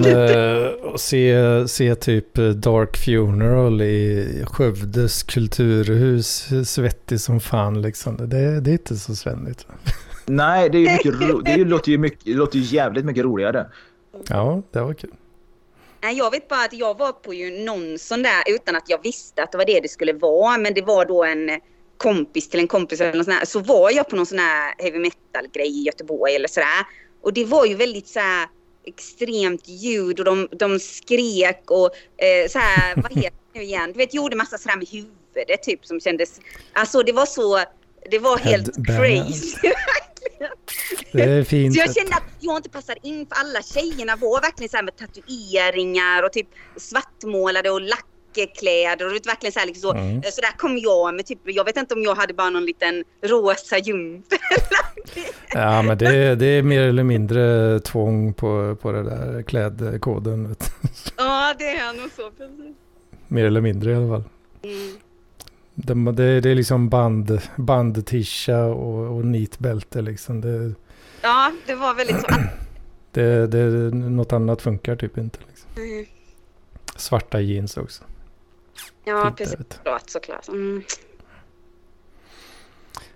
se typ Dark Funeral i Skövdes kulturhus, svettig som fan liksom. Det är inte så svennigt. Nej, det är ju mycket det låter ju jävligt mycket roligare. Ja, det var kul. Jag vet bara att jag var på ju någon sån där utan att jag visste att det var det skulle vara, men det var då en kompis till en kompis eller något sån här. Så var jag på någon sån här heavy metal grej i Göteborg eller sådär. Och det var ju väldigt så här extremt ljud och de skrek och så här, vad heter det nu igen? Du vet, gjorde massa sådär med huvudet typ som kändes, alltså det var helt crazy. Det är fint. Så jag kände att jag inte passade in för alla tjejerna var verkligen så här med tatueringar och typ svartmålade och lackkläder och det verkligen så här liksom så där kom jag med typ, jag vet inte om jag hade bara någon liten rosa jump. Ja, men det är mer eller mindre tvång på det där klädkoden, vet du. Ja, det är nog så precis. Mer eller mindre i alla fall. Det är liksom bandtisha och nitbälte liksom. Ja, det var väldigt så. Det något annat funkar typ inte liksom. Mm. svarta jeans också. Ja, fint, precis. Såklart. Mm. 'Såklart'. Mm.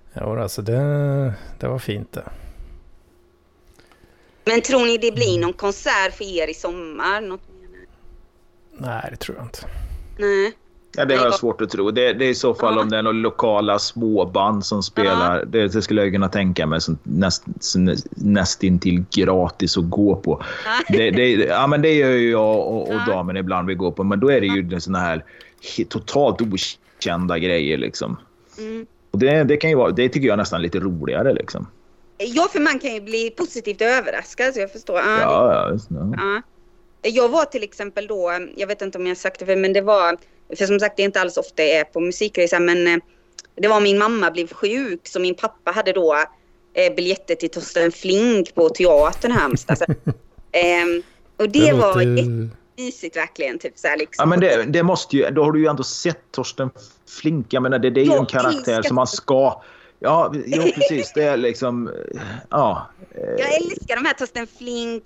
Ja, alltså det var fint det. Men tror ni det blir någon konsert för er i sommar? Något mer? Nej, det tror jag inte. Nej. Ja, det har jag svårt att tro. Det är i så fall om det är några lokala småband som spelar. Det skulle jag kunna tänka mig som nästintill gratis att gå på. Ja, men det gör ju jag och damen ibland vi går på. Men då är det ju såna här totalt okända grejer liksom. Och det kan ju vara, det tycker jag är nästan lite roligare liksom. Ja, för man kan ju bli positivt överraskad, så jag förstår. Ja. Jag var till exempel då, jag vet inte om jag sagt det, men det var, för som sagt det är inte alls ofta jag är på musikresor, men det var min mamma blev sjuk, så min pappa hade då biljetter till Torsten Flink på teatern här. Och det var jättemysigt verkligen, typ så här liksom. Ja, men det måste ju, då har du ju ändå sett Torsten Flink, jag menar det är ju en karaktär som man ska. Ja, precis. Det är liksom, ja. Jag älskar de här Torsten Flink,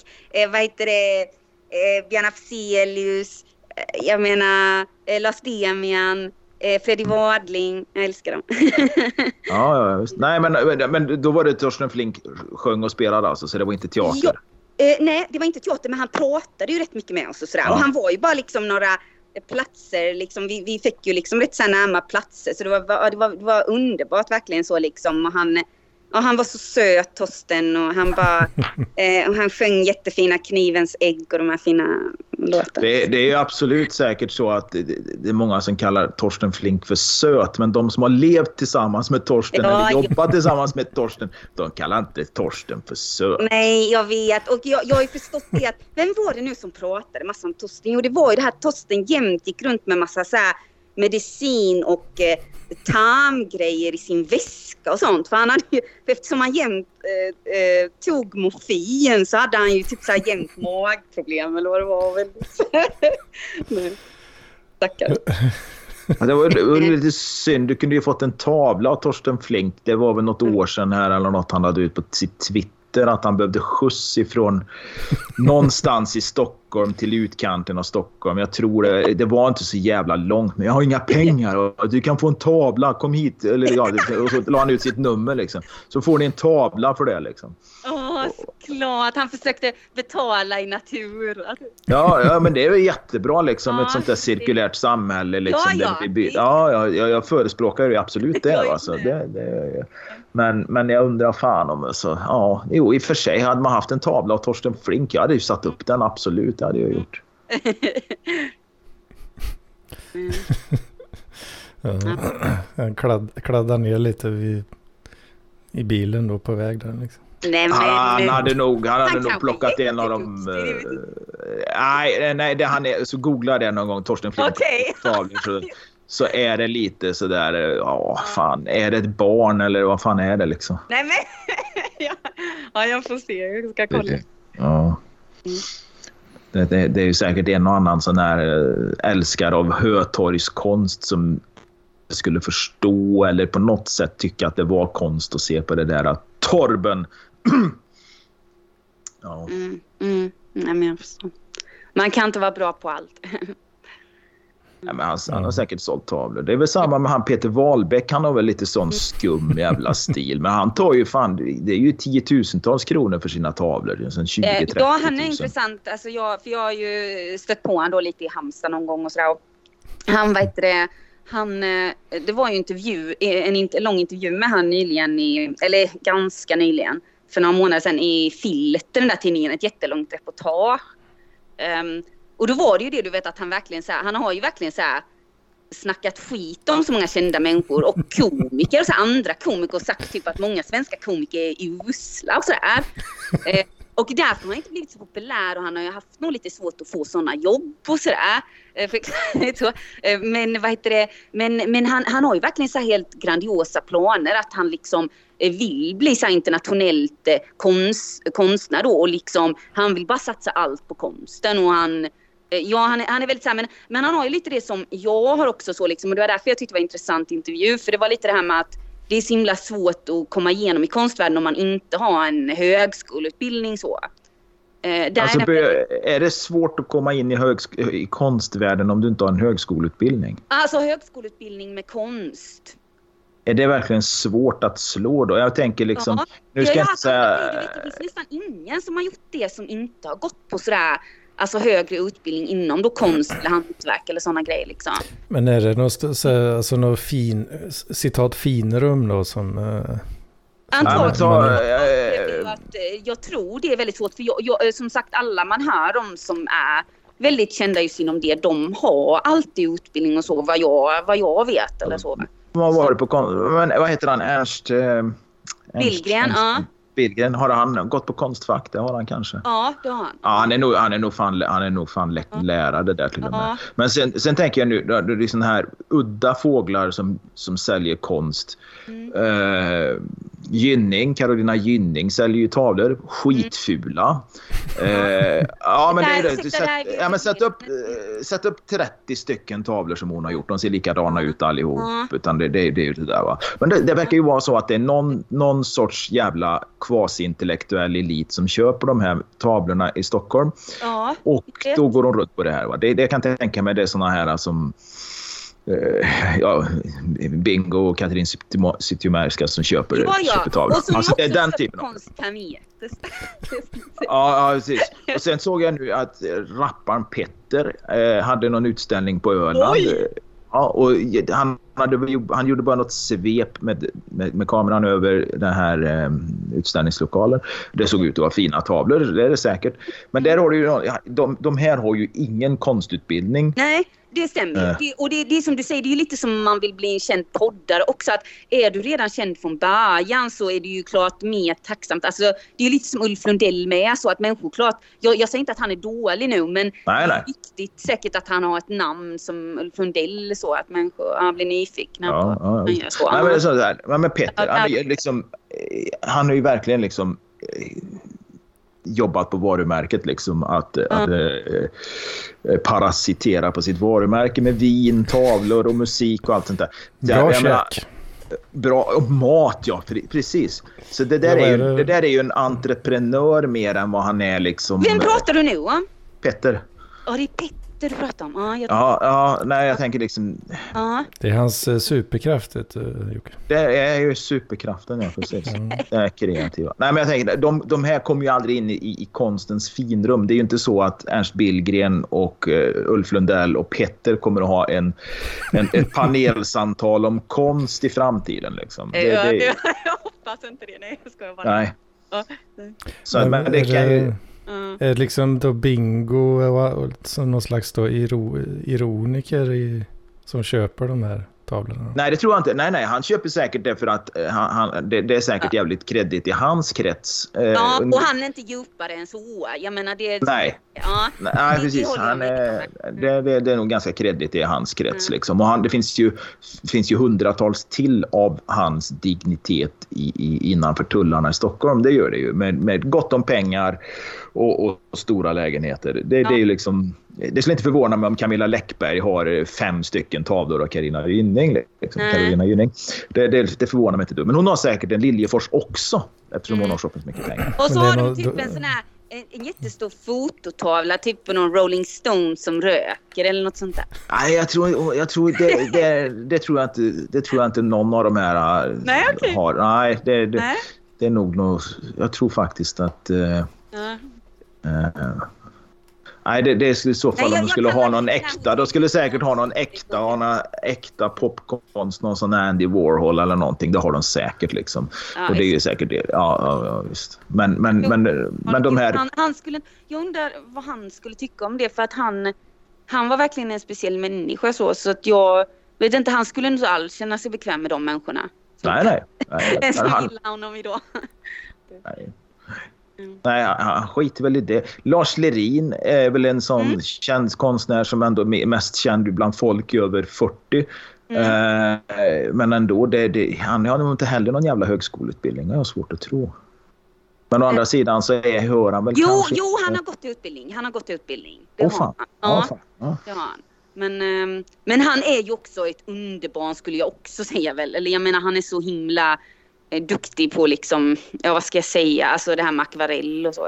Björn Afzelius, jag menar Lars Demian, Freddy Wadling. Jag älskar dem. Ja, just. Nej, men då var det Torsten Flink sjöng och spelade alltså, så det var inte teater. Nej, det var inte teater, men han pratade ju rätt mycket med oss och sådär. Och han var ju bara liksom några platser liksom, vi fick ju liksom rätt så närma platser, så det var underbart verkligen så liksom. Och han var så söt, Torsten, och han bara och han sjöng jättefina Knivens ägg och de här fina låtar. Det är ju absolut säkert så att det är många som kallar Torsten Flink för söt, men de som har levt tillsammans med Torsten eller jobbat tillsammans med Torsten, de kallar inte Torsten för söt. Nej, jag vet, och jag har ju förstått det att, vem var det nu som pratade massa om Torsten? Jo, det var ju det här Torsten jämt gick runt med massa så här medicin och tarmgrejer i sin väska och sånt, för han hade ju, eftersom han jämt tog morfin, så hade han ju typ så här jämt magproblem eller vad det var väl. Nej. Tackar. Ja, det var lite synd, du kunde ju fått en tavla av Torsten Flink, det var väl något år sedan här eller något han hade ut på sitt Twitter, att han behövde skjuts ifrån någonstans i Stockholm till utkanten av Stockholm. Jag tror det var inte så jävla långt, men jag har inga pengar och du kan få en tavla, kom hit, eller och så la han ut sitt nummer liksom. Så får ni en tavla för det liksom. Klart, han försökte betala i natur. Ja, men det är ju jättebra liksom, ett sånt där cirkulärt samhälle liksom, jag förespråkar ju absolut det alltså. Men jag undrar fan om så, i och för sig hade man haft en tavla av Torsten Flink, jag hade ju satt upp den, absolut, det hade jag gjort. Han kladdar ner lite i bilen då på väg där liksom. Nej, han hade nog plockat en av dem. Nej, det han är, så googla det någon gång, Torsten Flink. Så är det lite så där, fan, är det ett barn eller vad fan är det liksom? Nej, men jag får se, jag ska kolla. Ja. Det är ju säkert en och annan sån här älskare av Hötorgskonst som skulle förstå eller på något sätt tycka att det var konst att se på det där Torben. Ja. Nej, men jag förstår. Man kan inte vara bra på allt. Ja, men han har säkert sålt tavlor. Det är väl samma med han Peter Wahlbeck. Han har väl lite sån skum jävla stil. Men han tar ju fan, det är ju 10,000-tals kronor för sina tavlor. 20-30 ja, han är intressant. Alltså jag har ju stött på han då lite i Halmstad någon gång och sådär. Och han, det var ju en lång intervju med han nyligen, eller ganska nyligen, för några månader sedan i Filter, den där tidningen, ett jättelångt reportage. Och då var det ju det, du vet, att han verkligen så här, han har ju verkligen så här snackat skit om så många kända människor och komiker och så andra komiker, och sagt typ att många svenska komiker är usla och sådär. Och därför har han inte blivit så populär, och han har ju haft nog lite svårt att få sådana jobb och sådär. Men han har ju verkligen så här helt grandiosa planer, att han liksom vill bli så internationellt konstnär då, och liksom han vill bara satsa allt på konsten, och han är väldigt så här, men han har ju lite det som jag har också så liksom, och det var därför jag tyckte det var en intressant intervju, för det var lite det här med att det är så himla svårt att komma igenom i konstvärlden om man inte har en högskoleutbildning så. Alltså, är det svårt att komma in i konstvärlden om du inte har en högskoleutbildning? Alltså högskoleutbildning med konst. är det verkligen svårt att slå då? Jag tänker liksom... Ja. Nu ska jag inte säga... Det finns nästan ingen som har gjort det som inte har gått på sådär... Alltså högre utbildning inom då konst eller hantverk eller sådana grejer liksom. Men är det något citat finrum då som... Jag tror det är väldigt svårt för jag, som sagt alla man hör om som är väldigt kända just inom det, de har alltid utbildning och så vad jag vet eller så. Vad var det på men vad heter han? Ernst Billgren, ja. Billgren, har han gått på Konstfack? Det har han kanske. Ja, det har han. Ja, han är nog fan lärare där till och med. Men sen tänker jag nu, det är såna här udda fåglar som säljer konst. Carolina Gynning säljer ju tavlor, skitfula. Sätt upp 30 stycken tavlor som hon har gjort. De ser likadana ut allihop. Utan det är ju det där, va. Men det verkar ju vara så att det är någon sorts jävla kvasi-intellektuell elit som köper de här tavlorna i Stockholm. Ja, och då går de runt på det här, va. Det kan jag tänka mig, det är såna här som Bingo och Katrin Zytomierska som köper tavlor. Och så alltså, det är den typen av ja, precis. Och sen såg jag nu att rapparen Petter hade någon utställning på Öland. Ja, och han gjorde bara något svep med kameran över den här utställningslokalen. Det såg ut att vara fina tavlor, det är det säkert. Men där har du ju, de här har ju ingen konstutbildning. Nej, det stämmer. Det är som du säger, det är ju lite som man vill bli en känd poddare också. Att är du redan känd från början så är det ju klart mer tacksamt. Alltså, det är ju lite som Ulf Lundell med, så att människor klart... Jag säger inte att han är dålig nu, men det är viktigt säkert att han har ett namn som Ulf Lundell, så att människor blir nyfikna på han gör så. Nej, men det är så där. Men Petter, han är ju verkligen liksom... jobbat på varumärket liksom, att parasitera på sitt varumärke med vin, tavlor och musik och allt sånt där. Bra käk. Bra, och mat, ja, precis. Så det där är ju en entreprenör mer än vad han är liksom. Vem pratar du nu om? Petter. Ja, det är Petter du pratar om. Jag tänker liksom... Det är hans superkraft, Jocke. Det är ju superkraften, ja, precis. Det är kreativa. Nej, men jag tänker, de här kommer ju aldrig in i konstens finrum. Det är ju inte så att Ernst Billgren och Ulf Lundell och Petter kommer att ha ett panelsamtal om konst i framtiden, liksom. Jag hoppas inte det. Nej, jag skojar bara. Nej. Så, men det kan ju... Är det liksom då Bingo och som någon slags då ironiker som köper de här tavlorna? Nej, det tror jag inte. Nej, han köper säkert det för att det är säkert jävligt kreddigt i hans krets. Och han är inte djupare än så. Jag menar det. Nej. Nej, precis. Det är nog ganska kreddigt i hans krets liksom. Och det finns ju hundratals till av hans dignitet innanför tullarna i Stockholm. Det gör det ju med gott om pengar och stora lägenheter. Det är ju liksom. Det skulle inte förvåna mig om Camilla Läckberg har 5 stycken tavlor av Carolina Gynning. Liksom. Carolina Gynning. Det förvånar mig inte du. Men hon har säkert en Liljefors också, eftersom hon har så mycket pengar. Och så har du typ en sån här en jättestor fototavla, typ på någon Rolling Stone som röker eller något sånt där. Nej, jag tror det tror jag inte någon av de här har. Nej, det är nog jag tror faktiskt att nej, det är i så fall om de skulle ha någon äkta. Då skulle säkert ha någon äkta popkonst, någon sån Andy Warhol eller någonting. Det har de säkert liksom. Och det är ju säkert det. Ja, visst. Men de här... Jag undrar vad han skulle tycka om det. För att han var verkligen en speciell människa så att jag vet inte, han skulle inte alls känna sig bekväm med de människorna. Nej. Jag skulle gilla honom idag. Nej. Nej, han skiter väl i det. Lars Lerin är väl en sån känd konstnär som ändå är mest känd bland folk över 40. Men ändå, han har nog inte heller någon jävla högskoleutbildning. Det är svårt att tro. Men å andra sidan så hör han väl kanske... Jo, han har gått utbildning. Det har han. Det har han. Men han är ju också ett underbarn, skulle jag också säga väl. Eller jag menar, han är så himla... duktig på liksom, vad ska jag säga, alltså det här med akvarell och så.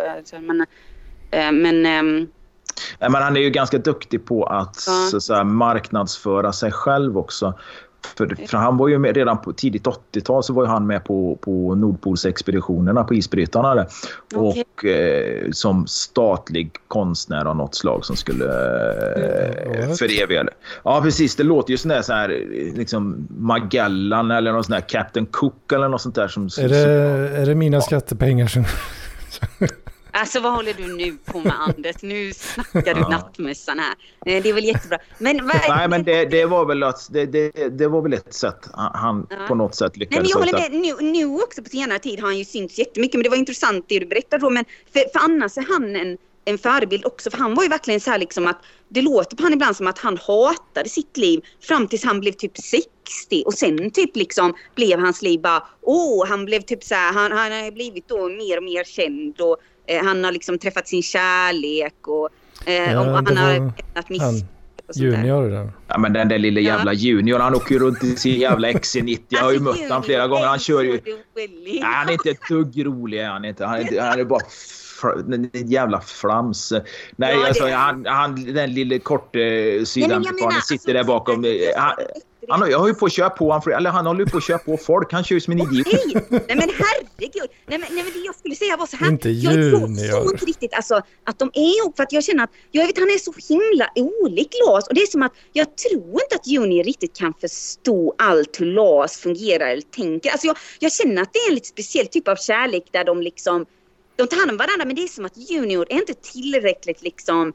Men han är ju ganska duktig på att så marknadsföra sig själv också. För han var ju med redan på tidigt 80-tal, så var ju han med på Nordpolsexpeditionerna på isbrytarna där. Okay. Och som statlig konstnär av något slag som skulle föreviga. Ja, precis. Det låter ju så här liksom Magellan eller någon sån där Captain Cook eller något sånt där. Är det mina skattepengar som... Alltså vad håller du nu på med, Anders? Nu snackar du nattmössan här. Det är väl jättebra. Men nej, men det var väl att det var väl ett sätt han på något sätt lyckades. Nej, men jag håller med. Nu också på senare tid har han ju synts jättemycket, men det var intressant det du berättade då. Men för annars är han en förebild också, för han var ju verkligen så här liksom att det låter på han ibland som att han hatade sitt liv fram tills han blev typ 60, och sen typ liksom blev hans liv bara han blev typ så här, han har blivit då mer och mer känd, och han har liksom träffat sin kärlek, och han har ägnat missbruk och sånt Junior där. Ja, men den där lilla jävla Junior, han åker runt i sin jävla XC90. Jag har ju mött han flera gånger. Han kör ju... Nej, han är inte ett dugg rolig. Han är bara en jävla flams. Nej, alltså, han den lilla korta sydamerikanen sitter där bakom. Han håller ju på att köra på han håller på att köra på folk. Han kör ju som en idiot. Nej men herregud. Nej men det jag skulle säga var så här. Inte jag tror inte riktigt alltså, att de är, för att jag känner att han är så himla olik Lars, och det är som att jag tror inte att Junior riktigt kan förstå allt hur Lars fungerar eller tänker. Alltså jag känner att det är en lite speciell typ av kärlek där de liksom de tar hand om varandra, men det är som att Junior är inte tillräckligt liksom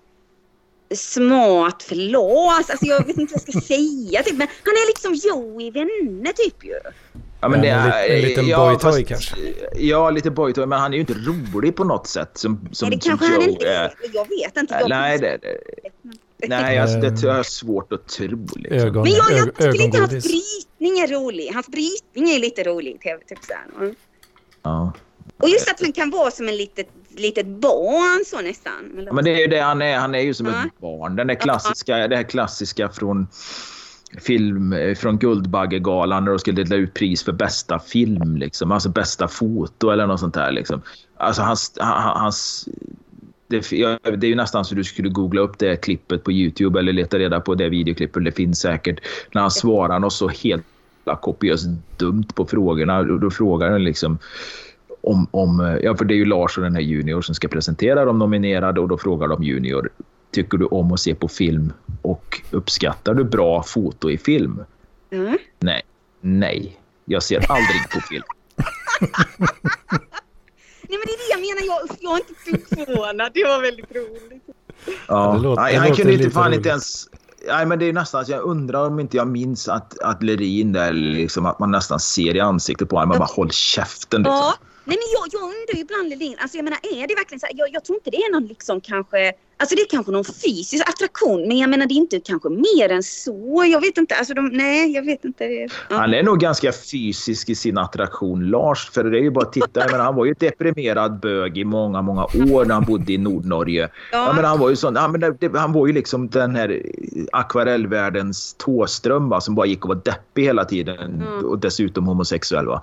smart för Lars. Alltså jag vet inte vad jag ska säga typ, men han är liksom Joey vänner typ ju. Ja, men det är en liten boytoy kanske. Ja, lite boytoy, men han är ju inte rolig på något sätt som det kanske Joe. Han är inte, jag vet inte. Nej, alltså det är svårt att tro liksom. Men jag tycker inte hans brytning är rolig. Hans brytning är lite rolig typ så här. Ja. Och just att han kan vara som en litet barn så nästan. Men det är ju det han är. Han är ju som ett barn. Det här klassiska från film, från Guldbaggegalan när de skulle dela ut pris för bästa film liksom. Alltså bästa foto eller något sånt där liksom. Alltså hans det är ju nästan så du skulle googla upp det klippet på YouTube eller leta reda på det videoklippet. Det finns säkert när han svarar något så helt kopiöst dumt på frågorna. Då frågar han liksom för det är ju Lars och den här Junior som ska presentera de nominerade, och då frågar de Junior: tycker du om att se på film och uppskattar du bra foto i film? Nej, jag ser aldrig på film. Nej, men det är det jag menar, jag är inte förvånad. Det var väldigt roligt. Ja, han kunde inte fan inte ens. Nej, men det är nästan att jag undrar om inte jag minns att Lerin där liksom, att man nästan ser i ansiktet på honom, man bara håll käften liksom. Ja. Nej, men jag undrar ju ibland Lerin, alltså jag menar, är det verkligen så här, jag tror inte det är någon liksom kanske, alltså det är kanske någon fysisk attraktion, men jag menar det är inte kanske mer än så, jag vet inte, alltså jag vet inte. Ja. Han är nog ganska fysisk i sin attraktion, Lars, för det är ju bara att titta, men han var ju deprimerad bög i många, många år när han bodde i Nordnorge. Ja, men han var ju sån, han var ju liksom den här akvarellvärldens Tåström, va, som bara gick och var deppig hela tiden, och dessutom homosexuell, va.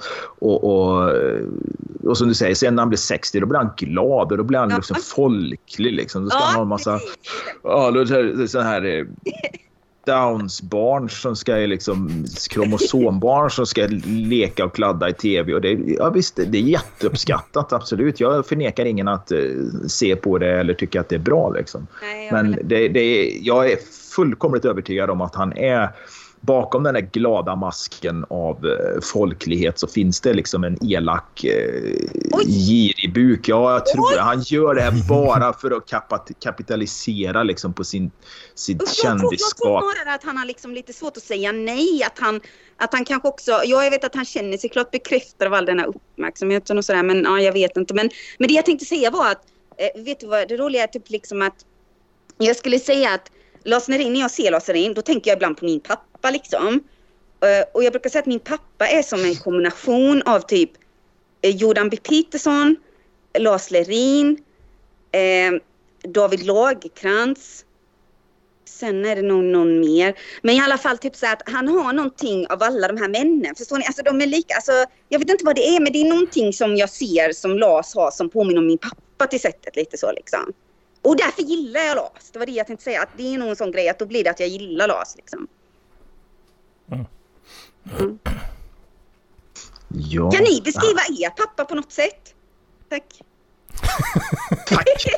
Och som du säger, sen när han blir 60 då blir han glad, och då blir han liksom folklig liksom. Då ska han ha en massa så här Downs-barn som ska liksom kromosombarn som ska leka och kladda i tv, och visst, det är jätteuppskattat, absolut. Jag förnekar ingen att se på det eller tycka att det är bra liksom. Nej, men jag är fullkomligt övertygad om att han är bakom den där glada masken av folklighet, så finns det liksom en elak girig buk. Ja, jag tror han gör det här bara för att kapitalisera liksom på sitt kändisskap. Jag tror snarare att han har liksom lite svårt att säga nej, att han kanske också, jag vet att han känner sig klart bekräftad av all den här uppmärksamheten och sådär, men ja, jag vet inte. Men det jag tänkte säga var att, vet du vad det roliga är, typ liksom att jag skulle säga att Lars Lerin, när jag ser Lars Lerin, då tänker jag ibland på min pappa liksom. Och jag brukar säga att min pappa är som en kombination av typ Jordan B. Peterson, Lars Lerin, David Lagercrantz. Sen är det nog någon mer. Men i alla fall typ så att han har någonting av alla de här männen. Förstår ni? Alltså de är lika, alltså jag vet inte vad det är, men det är någonting som jag ser som Lars har som påminner om min pappa till sättet lite så liksom. Och därför gillar jag Lars. Det var det jag tänkte säga. Att det är nog en sån grej att då blir det att jag gillar Lars liksom. Ja. Kan ni beskriva er pappa på något sätt? Tack. Tack.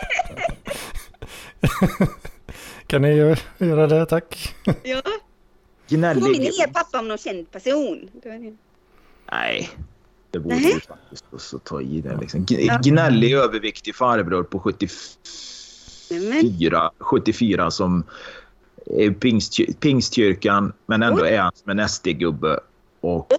Kan ni göra det, tack? Ja. Gnällig. Påminner er pappa om någon känd person? Nej, det borde ju faktiskt att ta i det. Liksom. Gnällig, överviktig farbror på 74 som är pingstkyrkan, men ändå är han som en SD-gubbe. Och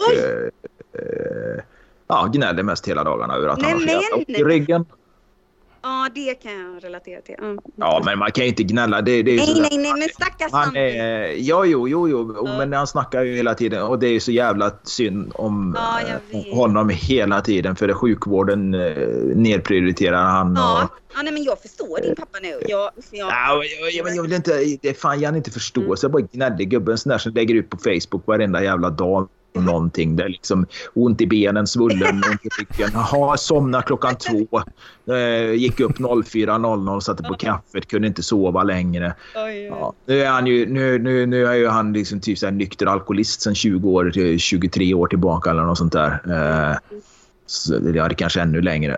gnäller mest hela dagarna över att han har skett i ryggen. Ja, det kan jag relatera till. Ja, men man kan ju inte gnälla. Det är nej, men stackars han är, jo. Men han snackar ju hela tiden. Och det är ju så jävla synd om honom hela tiden. För det sjukvården nedprioriterar han. Ja, nej, men jag förstår din pappa nu. Jag vill inte, det fan jag inte förstå. Så jag bara gnäller gubben sån där som lägger ut på Facebook varenda jävla dag. Någonting där liksom ont i benen, svullen, ont i ryggen. Somna klockan 2. Gick upp 04.00, satte på kaffet, kunde inte sova längre. Ja, nu är ju han liksom typ så här nykter alkoholist sedan 20 år till 23 år tillbaka eller något sånt där. Så det är kanske ännu längre.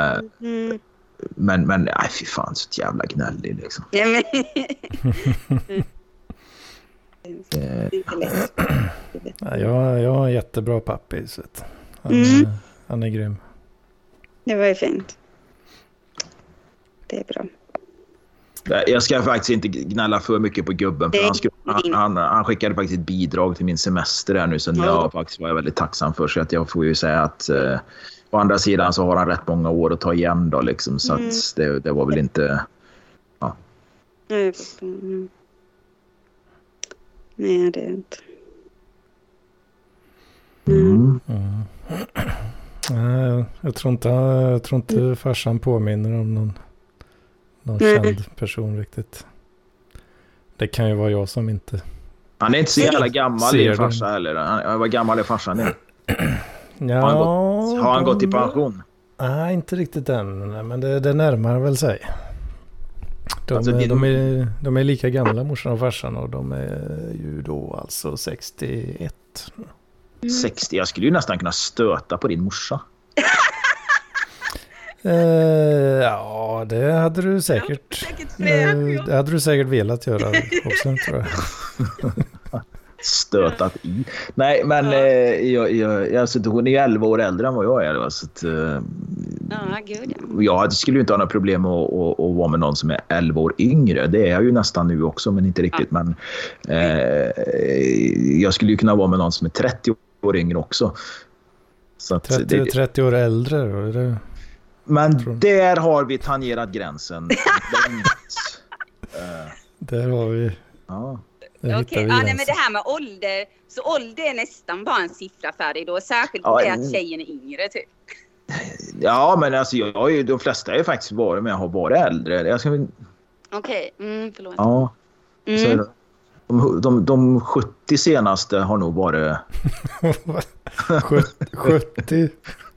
Men nej, fy fan, så jävla gnällig liksom. Jag har en jättebra pappi, så han är grym. Det var ju fint. Det är bra. Jag ska faktiskt inte gnälla för mycket på gubben, för han skickade faktiskt ett bidrag till min semester där nu, så jag faktiskt var väldigt tacksam för, så att jag får ju säga att på andra sidan så har han rätt många år att ta igen då liksom, så att det var väl inte Nej, det är inte. Jag tror inte farsan påminner om någon känd person riktigt. Det kan ju vara jag som inte. Han är inte så jävla gammal i farsa heller. Vad gammal är farsan nu? Ja, har han gått i pension? Nej, inte riktigt än. Men det närmar väl sig. De är lika gamla, morsan och farsan, och de är ju då alltså 61. 60, jag skulle ju nästan kunna stöta på din morsa. Ja, det hade du säkert. Det hade du säkert velat göra också, tror jag. Stötat i. Nej, men hon är ju 11 år äldre än vad jag är. Så att, jag skulle ju inte ha några problem att vara med någon som är 11 år yngre. Det är jag ju nästan nu också, men inte riktigt. Men jag skulle ju kunna vara med någon som är 30 år yngre också. Så att 30 år äldre då, är det? Men där har vi tangerat gränsen. Där har vi. Ja. Okej, nej, men det här med ålder, så ålder är nästan bara en siffra färdig då, särskilt det att tjejen är yngre typ. Ja, men alltså de flesta är ju faktiskt varit med, har varit äldre. Okej, förlåt. Ja. Så de 70 senaste har nog varit 70.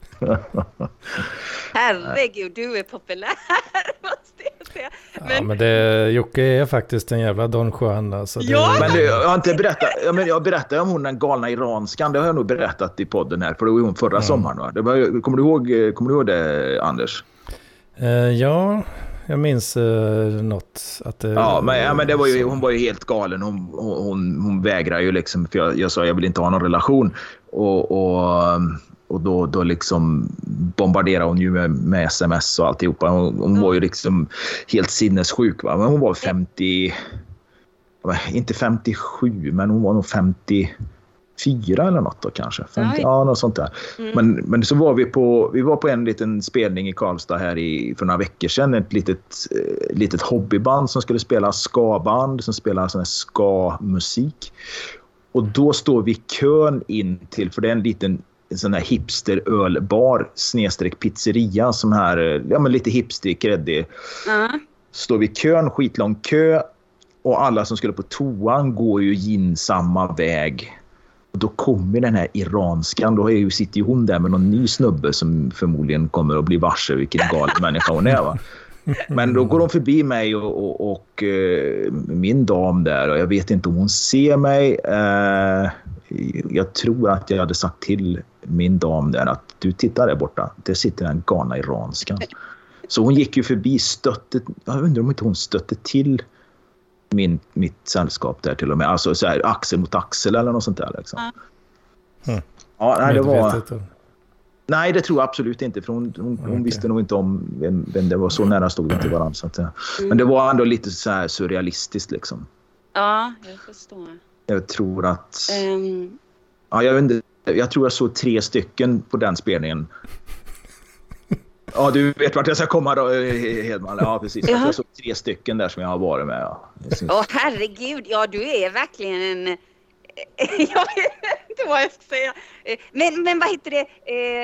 Herregud, du är populär, måste jag säga. Men Jocke är faktiskt en jävla Don Juan. Alltså Men jag har inte berättat. Jag berättade om hon den galna iranskan. Det har jag nog berättat i podden här. För det var ju hon förra sommaren. Va? Kommer du ihåg det, Anders? Ja, jag minns något. Att det, men det var ju, hon var ju helt galen. Hon vägrar ju liksom. För jag sa jag vill inte ha någon relation. Och då liksom bombarderade hon ju med sms och alltihopa. Hon var ju liksom helt sinnessjuk, va? Men hon var 50, inte 57, men hon var nog 54 eller något då kanske. 50, något sånt där. Men så var vi var på en liten spelning i Karlstad här för några veckor sedan. Ett litet hobbyband som skulle spela ska-band, som spelar sån här ska-musik. Och då står vi kön in till, för det är en liten sån här hipster-ölbar / pizzeria som här, lite hipster, kreddig. Står vi kön, skitlång kö, och alla som skulle på toan går ju in samma väg. Och då kommer den här iranskan, då sitter ju hon där med någon ny snubbe som förmodligen kommer att bli varse vilken galen människa hon är, va? Men då går de förbi mig och min dam där, och jag vet inte om hon ser mig. jag tror att jag hade sagt till min dam där att du tittar där borta, där sitter en ghana-iranskan. Så hon gick ju förbi stöttet, jag undrar om inte hon stötte till mitt sällskap där till och med, alltså så här axel mot axel eller något sånt där liksom. Ja, nej, det var... Nej, det tror jag absolut inte, för hon visste nog inte om vem det var, så nära stod det till varandra så att säga. Men det var ändå lite så här surrealistiskt liksom. Ja, jag förstår. Jag tror att ja, jag tror jag såg 3 stycken på den spelningen. Ja, du vet vart jag ska komma då, Hedman. Ja, precis. Jag såg 3 stycken där som jag har varit med. Ja. Herregud, ja, du är verkligen en... jag vet inte vad jag ska säga. Men vad heter det?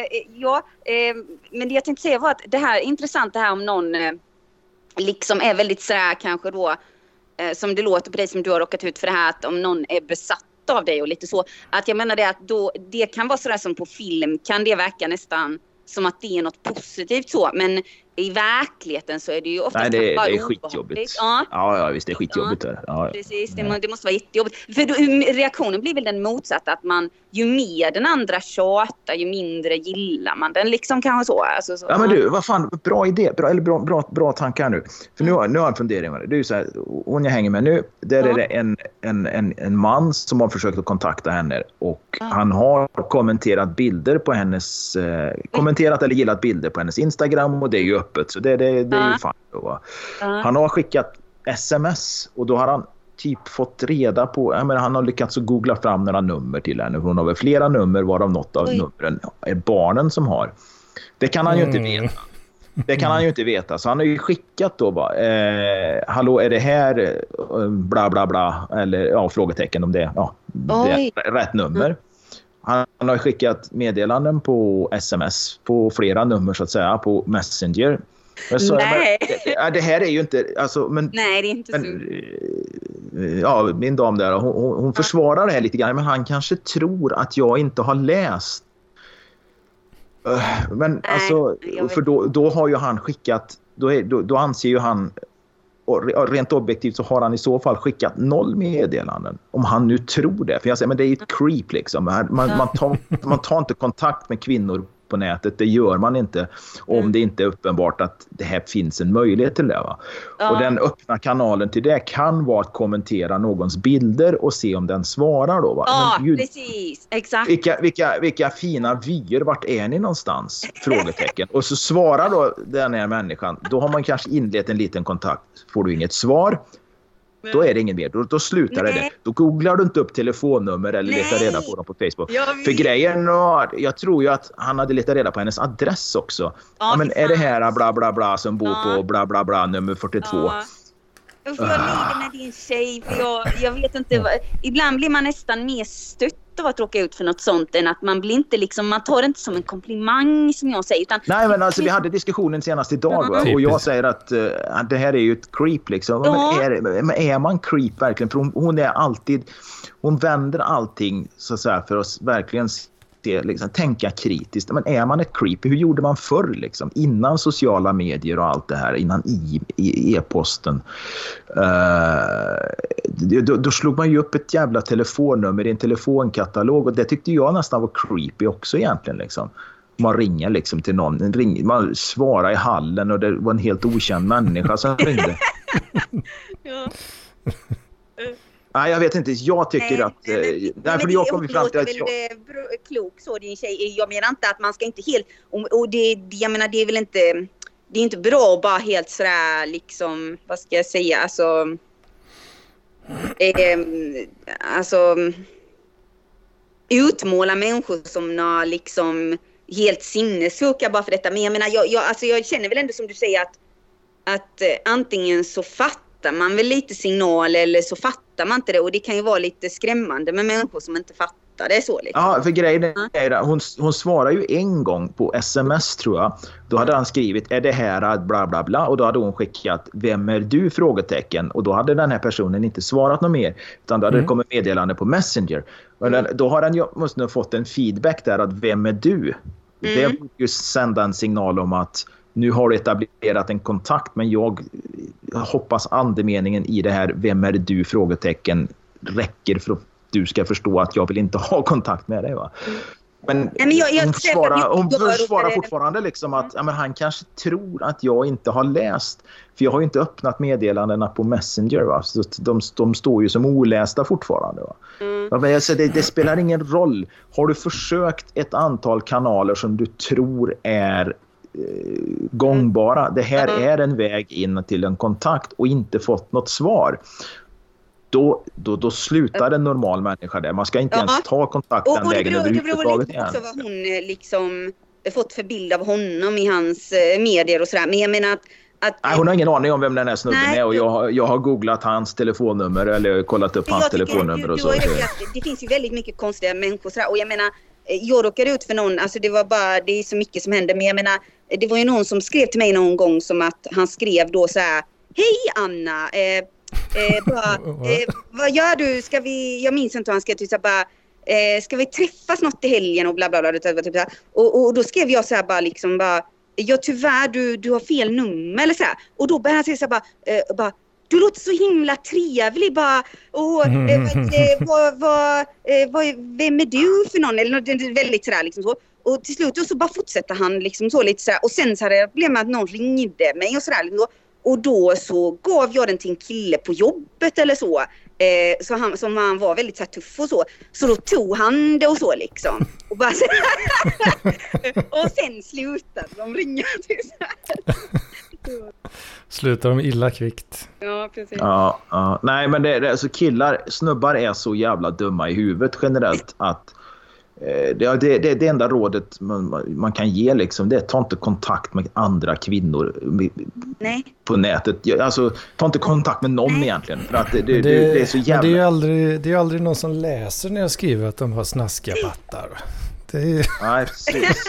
Men det jag tänkte säga var att det här är intressant, det här om någon liksom är väldigt sådär kanske då, som det låter på dig som du har råkat ut för det här, att om någon är besatt av dig och lite så, att jag menar det att då, det kan vara sådär som på film, kan det verka nästan som att det är något positivt så, men i verkligheten så är det ju ofta... Nej, det är skitjobbigt. Ja, visst, det är skitjobbigt. Ja. Precis, det måste vara jättejobbigt. För då, reaktionen blir väl den motsatta, att man, ju mer den andra tjatar, ju mindre gillar man den, liksom kanske så. Alltså, så. Ja, men du, vad fan, bra idé, bra tankar nu. För nu har jag en fundering med det. Det är ju så här, hon jag hänger med nu, där är det en man som har försökt att kontakta henne, och han har kommenterat bilder på hennes, kommenterat eller gillat bilder på hennes Instagram, och det är ju öppet, så det är ju fan då. Han har skickat sms, och då har han typ fått reda på, han har lyckats att googla fram några nummer till henne. Hon har väl flera nummer, varav något av numren är barnen som har. Det kan han ju inte veta. Det kan han ju inte veta. Så han har ju skickat då bara, hallå, är det här bla bla bla, eller frågetecken om det, det är rätt nummer. Han har skickat meddelanden på sms på flera nummer så att säga, på Messenger. Nej. Det här är ju inte... Alltså, men, nej, det är inte så. Ja, min dam där, hon försvarar det här lite grann, men han kanske tror att jag inte har läst. Men alltså, för då har ju han skickat... Då anser ju han... Och rent objektivt så har han i så fall skickat 0 meddelanden. Om han nu tror det. För jag säger, men det är ju ett creep liksom. Man tar inte kontakt med kvinnor på nätet. Det gör man inte om det inte är uppenbart att det här finns en möjlighet till det. Va? Och den öppna kanalen till det kan vara att kommentera någons bilder och se om den svarar då. Va? Men, precis. Exakt. Vilka fina vyer, vart är ni någonstans? Frågetecken. Och så svarar då den här människan. Då har man kanske inlett en liten kontakt. Får du inget svar, då är det ingen mer. Då slutar det. Då googlar du inte upp telefonnummer eller letar reda på dem på Facebook. För grejen, jag tror ju att han hade letat reda på hennes adress också. Men är det här bla bla bla som bor på bla bla bla nummer 42? Jag lider med din tjej, för jag vet inte ibland blir man nästan mer stött av att råka ut för något sånt än att man blir inte liksom, man tar det inte som en komplimang som jag säger, utan... Nej, men alltså vi hade diskussionen senast idag och jag säger att det här är ju ett creep liksom. Men är man creep verkligen? För hon vänder allting så att säga för oss verkligen liksom, tänka kritiskt. Men är man ett creep? Hur gjorde man förr liksom? Innan sociala medier och allt det här, innan e-posten. Då slog man ju upp ett jävla telefonnummer i en telefonkatalog, och det tyckte jag nästan var creepy också egentligen liksom. Man ringer liksom till någon, man svarar i hallen och det var en helt okänd människa som ringde. Nej, jag vet inte. Jag tycker att... för jag kommer fram till att... Det är klok så, din tjej. Jag menar inte att man ska inte helt... Och jag menar, det är väl inte... Det är inte bra att bara helt sådär liksom... Vad ska jag säga? Alltså... utmåla människor som några liksom... helt sinnessjuka bara för detta. Men jag menar, jag känner väl ändå som du säger att antingen så fattar man väl lite signal eller så fattar man inte det, och det kan ju vara lite skrämmande med människor som inte fattar det så liksom. Ja, för grejen är att hon svarar ju en gång på sms tror jag. Då hade han skrivit, är det här bla bla bla, och då hade hon skickat, vem är du? Frågetecken, och då hade den här personen inte svarat något mer, utan då hade det kommit meddelande på Messenger. Då har den måste ha fått en feedback där att vem är du? Det borde ju sända en signal om att nu har du etablerat en kontakt, men jag hoppas andemeningen i det här vem är du? Frågetecken räcker för att du ska förstå att jag vill inte ha kontakt med dig, va? Men hon försvarar fortfarande liksom att men han kanske tror att jag inte har läst. För jag har ju inte öppnat meddelandena på Messenger, va? Så de står ju som olästa fortfarande, va? Alltså, det spelar ingen roll. Har du försökt ett antal kanaler som du tror är gångbara, det här är en väg in till en kontakt och inte fått något svar, då slutar en normal människa där. Man ska inte ens ta kontakt den vägen överhuvudtaget. Det beror också vad hon liksom fått för bild av honom i hans medier och sådär. Men jag menar nej, hon har ingen aning om vem den här snubben är, och jag har googlat hans telefonnummer eller kollat upp hans telefonnummer och så. Det finns ju väldigt mycket konstiga människor sådär, och jag menar, jag råkade ut för någon, alltså det är så mycket som hände, men jag menar, det var ju någon som skrev till mig någon gång som att han skrev då så här: hej Anna, vad gör du? Jag minns inte vad han skrev, typ så bara, ska vi träffas något i helgen och bla bla bla, typ så här. Och då skrev jag så här bara liksom bara, ja tyvärr du har fel nummer eller så här. Och då började han säga så här bara du låter så himla trevlig bara, och vem är du för någon, eller något väldigt sådär liksom så. Och till slut så bara fortsätter han liksom så lite sådär, och sen så hade jag problem med att någon ringde mig och sådär liksom så. Och då så gav jag den till en kille på jobbet eller så. Som han var väldigt så här tuff och så. Så då tog han det och så liksom. Och, bara, och sen slutade de ringa. Slutar de illa kvickt. Ja, precis. Ja. Nej, men det alltså snubbar är så jävla dumma i huvudet generellt att det enda rådet man kan ge liksom, det är: ta inte kontakt med andra kvinnor på nätet. Alltså, ta inte kontakt med någon egentligen, för att det är så jävla... Det är ju aldrig någon som läser när jag skriver att de har snaskiga pattar. Nej, precis.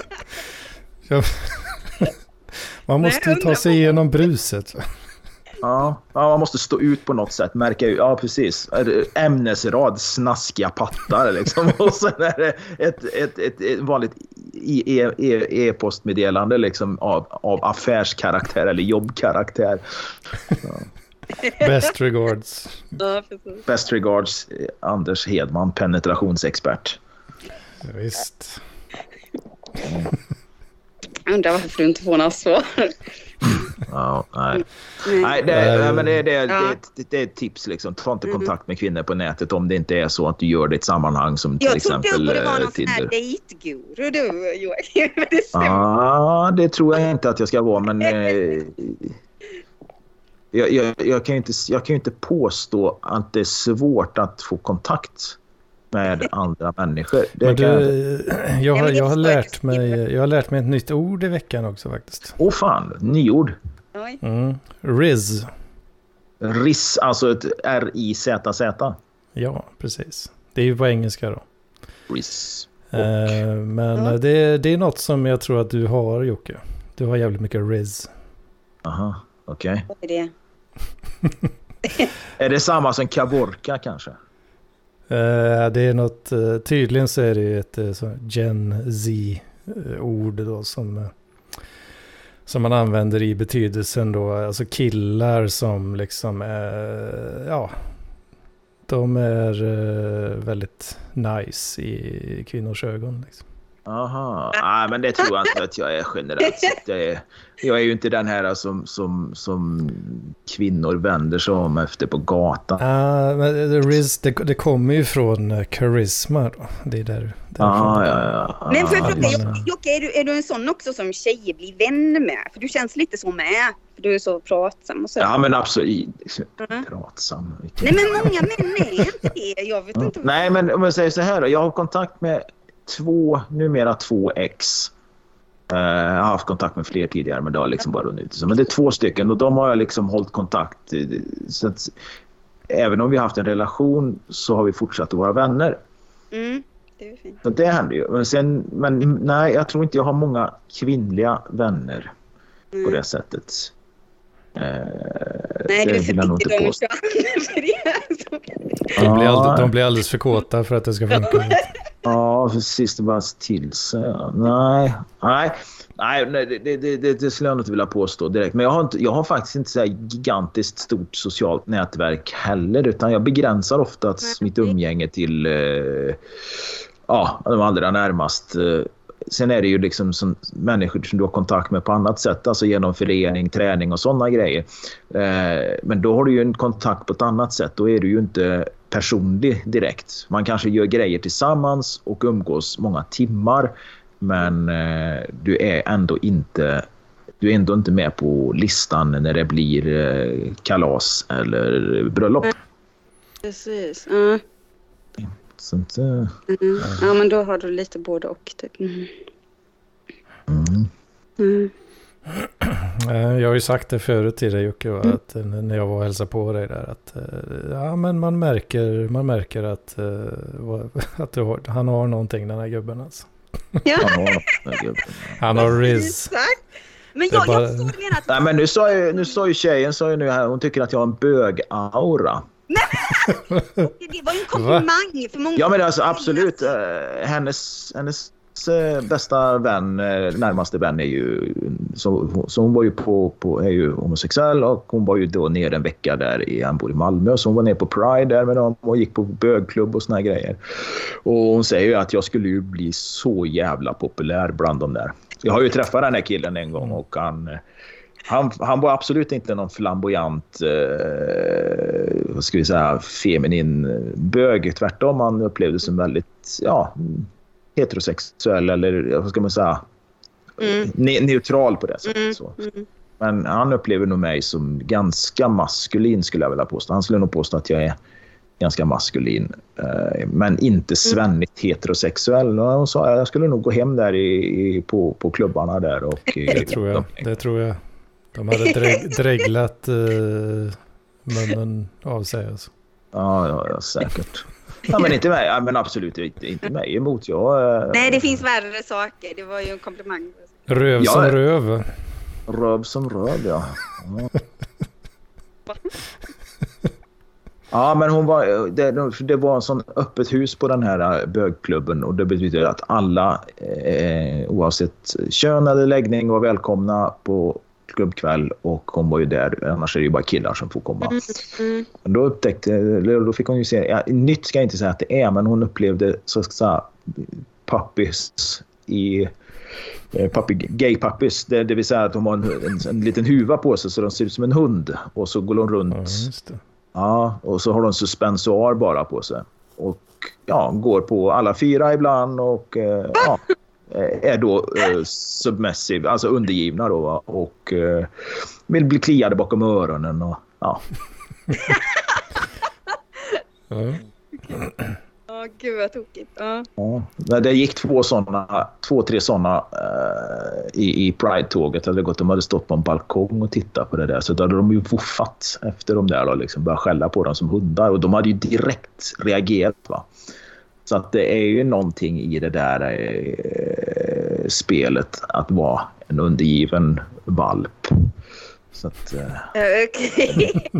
Man måste ta sig igenom bruset. Ja, man måste stå ut på något sätt, märka ut. Ja, precis. Ämnesrad snaskiga pattar liksom. Och sen är det ett vanligt e-postmeddelande liksom av affärskaraktär eller jobbkaraktär. Ja. Best regards. Best regards, Anders Hedman, penetrationsexpert. Visst. Jag undrar varför du inte får några svar. Ja, nej, det är ett tips liksom. Ta inte kontakt med kvinnor på nätet om det inte är så att du gör det i ett sammanhang som till exempel Tinder. Jag trodde det var någon sån här dejtguru du, Joakim. Ja, det tror jag inte att jag ska vara, men jag kan ju inte påstå att det är svårt att få kontakt med andra människor. Jag har lärt mig ett nytt ord i veckan också faktiskt. Fan, nyord. Riz. Riz, alltså ett R-I-Z-Z. Ja, precis. Det är ju på engelska då. Riz. Men det är något som jag tror att du har, Jocke. Du har jävligt mycket riz. Aha, okej. Vad är det? Är det samma som kaborka kanske? Det är något, tydligen så är det ett Gen Z-ord då som man använder i betydelsen då, alltså killar som liksom de är väldigt nice i kvinnors ögon liksom. Aha, men det tror jag inte att jag är generellt sett. Jag är ju inte den här som kvinnor vänder sig om efter på gatan. Men det kommer ju från karisma då. Det är där. Ja. Men för att fråga, Jocke, är du en sån också som tjejer blir vän med? För du känns lite så med. För du är så pratsam och så. Ja, men absolut. Pratsam. Nej, men många män är inte det. Jag vet inte. Nej, men om jag säger så här då. Jag har kontakt med numera två ex. Jag har haft kontakt med fler tidigare, men det har liksom bara runnit ut. Men det är 2 stycken och de har jag liksom hållit kontakt. Så att, även om vi har haft en relation så har vi fortsatt att vara vänner. Det är fint. Så det händer ju. Men nej, jag tror inte jag har många kvinnliga vänner på det sättet. Nej, du är för de blir alldeles för kåta för att det ska funka. Ja, precis, det bara till sig. Nej, Nej, det skulle jag inte vilja påstå direkt. Men jag har faktiskt inte så här gigantiskt stort socialt nätverk heller. Utan jag begränsar oftast mitt umgänge till de allra närmast. Sen är det ju liksom som människor som du har kontakt med på annat sätt. Alltså genom förening, träning och sådana grejer. Men då har du ju en kontakt på ett annat sätt. Då är du ju inte personlig direkt. Man kanske gör grejer tillsammans och umgås många timmar. Men du är ändå inte med på listan när det blir kalas eller bröllop. Precis. Sånt, Ja, men då har du lite både och typ. Jag har ju sagt det förut till dig, Jocke, att när jag var och hälsade på dig där, att men man märker att han har någonting, den här gubben alltså. Ja. Han har riz. Men jag förstår det menar att... Nej, men nu sa ju tjejen här, hon tycker att jag har en bög-aura. Nej, det var ju en komplimang för många. Ja, men alltså absolut. Hennes bästa vän, närmaste vän är ju så hon var ju är ju homosexuell, och hon var ju då nere en vecka där han bor i Malmö, så hon var nere på Pride där med dem och gick på bögklubb och såna här grejer. Och hon säger ju att jag skulle ju bli så jävla populär bland dem där. Jag har ju träffat den här killen en gång, och han var absolut inte någon flamboyant vad ska vi säga, feminin bög. Tvärtom, han upplevde som väldigt heterosexuell, eller vad ska man säga, neutral på det sättet. Så. Men han upplever nog mig som ganska maskulin, skulle jag vilja påstå. Han skulle nog påstå att jag är ganska maskulin, men inte svennigt heterosexuell. Och hon sa jag skulle nog gå hem där på klubbarna där. Och, det tror jag. De hade dreglat munnen av sig alltså. Ja, säkert. Ja, men inte mig. Ja, men absolut inte mig emot. Nej, det finns värre saker. Det var ju en komplimang. Röv som röv. Röv som röv, ja. Ja, men det var en sån öppet hus på den här bögklubben, och det betyder att alla oavsett kön eller läggning var välkomna på klubbkväll, och hon var ju där, annars är det ju bara killar som får komma. Då fick hon ju se, nytt ska jag inte säga att det är, men hon upplevde så att säga puppies gay puppies, det vill säga att hon har en liten huva på sig så de ser ut som en hund, och så går hon runt. Ja, just det. Ja, och så har de suspensoar bara på sig. Och går på alla fyra ibland, och är då submissive, alltså undergivna då, va? Och vill bli kliade bakom öronen och Gud vad tokigt. Ja, det gick två-tre sådana i Pride-tåget. De hade stått på en balkong och tittat på det där. Så då hade de ju woffat efter dem där och liksom börjat skälla på dem som hundar. Och de hade ju direkt reagerat, va. Så att det är ju någonting i det där spelet att vara en undergiven valp. Så att... Okej.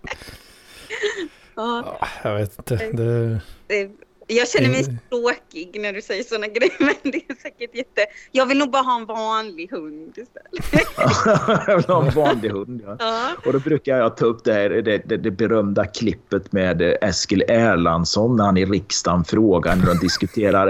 Jag vet inte. Jag känner mig tråkig när du säger såna grejer, men det är säkert jag vill nog bara ha en vanlig hund istället. Jag vill ha en vanlig hund, ja. Och då brukar jag ta upp det berömda klippet med Eskil Erlandsson när han i riksdagen frågar när de diskuterar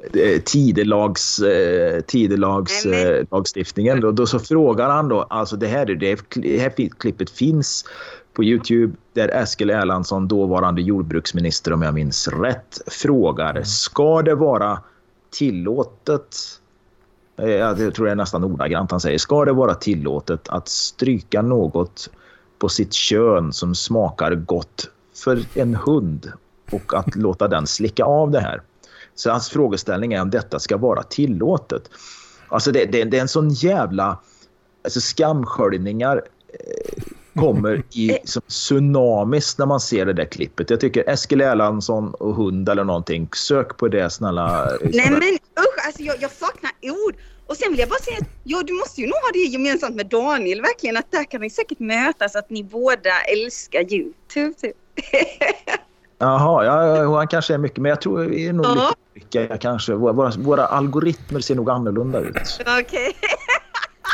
tidelagslagstiftningen. Då så frågar han då, alltså det här klippet finns på YouTube, där Eskil Erlandsson, dåvarande jordbruksminister om jag minns rätt, frågar, ska det vara tillåtet, jag tror det är nästan ordagrant han säger, ska det vara tillåtet att stryka något på sitt kön som smakar gott för en hund och att låta den slicka av det här? Så hans frågeställning är om detta ska vara tillåtet. Alltså det är en sån jävla, alltså skamsköljningar kommer som tsunamis när man ser det där klippet. Jag tycker Eskil Erlandsson och hund eller någonting, sök på det, snälla. Nej men usch, alltså jag saknar ord. Och sen vill jag bara säga att du måste ju nog ha det gemensamt med Daniel, verkligen, att där kan ni säkert mötas, att ni båda älskar YouTube typ. Jaha, han kanske är mycket, men jag tror vi är nog lite kanske. Våra algoritmer ser nog annorlunda ut. Okej.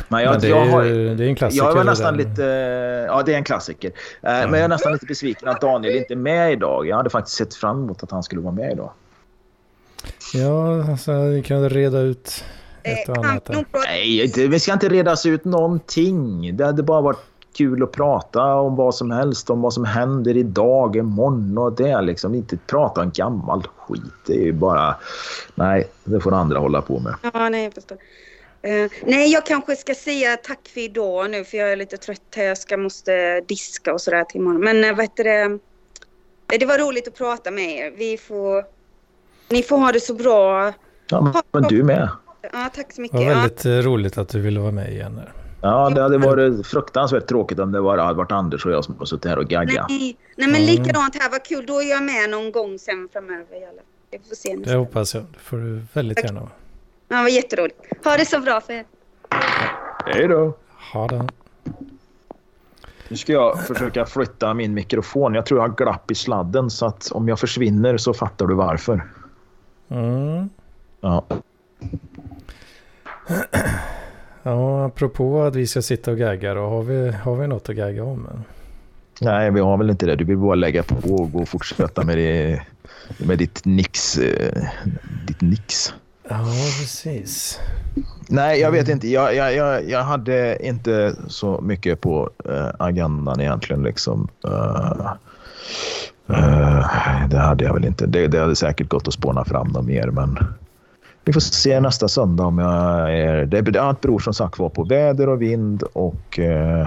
Men det är en klassiker. Jag var nästan lite... Ja, det är en klassiker. Men jag är nästan lite besviken att Daniel inte är med idag. Jag hade faktiskt sett fram emot att han skulle vara med idag. Ja, alltså vi kan reda ut ett och annat där. Nej, vi ska inte redas ut någonting. Det hade bara varit kul att prata om vad som helst, om vad som händer idag, imorgon och det liksom. Inte prata om gammal skit. Det är ju bara... Nej, det får andra hålla på med. Ja, nej, jag förstår. Nej, jag kanske ska säga tack för idag nu, för jag är lite trött här. Jag måste diska och sådär till imorgon. Men vad heter det? Det var roligt att prata med er. Ni får ha det så bra. Ja, men du med. Ja, tack så mycket. Det var väldigt roligt att du ville vara med igen där. Ja, det hade varit fruktansvärt tråkigt om det hade varit Anders och jag som har suttit här och gaggat. Nej, men likadant här. Vad kul. Då är jag med någon gång sen framöver. Jag får se nästa. Det hoppas jag. Det får du väldigt gärna vara. Ja, det var jätteroligt. Ha det så bra för er. Hej då. Ha det. Nu ska jag försöka flytta min mikrofon. Jag tror jag har glapp i sladden, så att om jag försvinner så fattar du varför. Ja. Ja, apropå att vi ska sitta och gagga då, har vi något att gagga om? Nej, vi har väl inte det. Du vill bara lägga på och gå och fortsätta med ditt nix. Ja, precis. Nej, jag vet inte. Jag hade inte så mycket på agendan egentligen liksom. Det hade jag väl inte. Det hade säkert gått att spåna fram dem mer, men vi får se nästa söndag om jag är... Det beror som sagt var på väder och vind och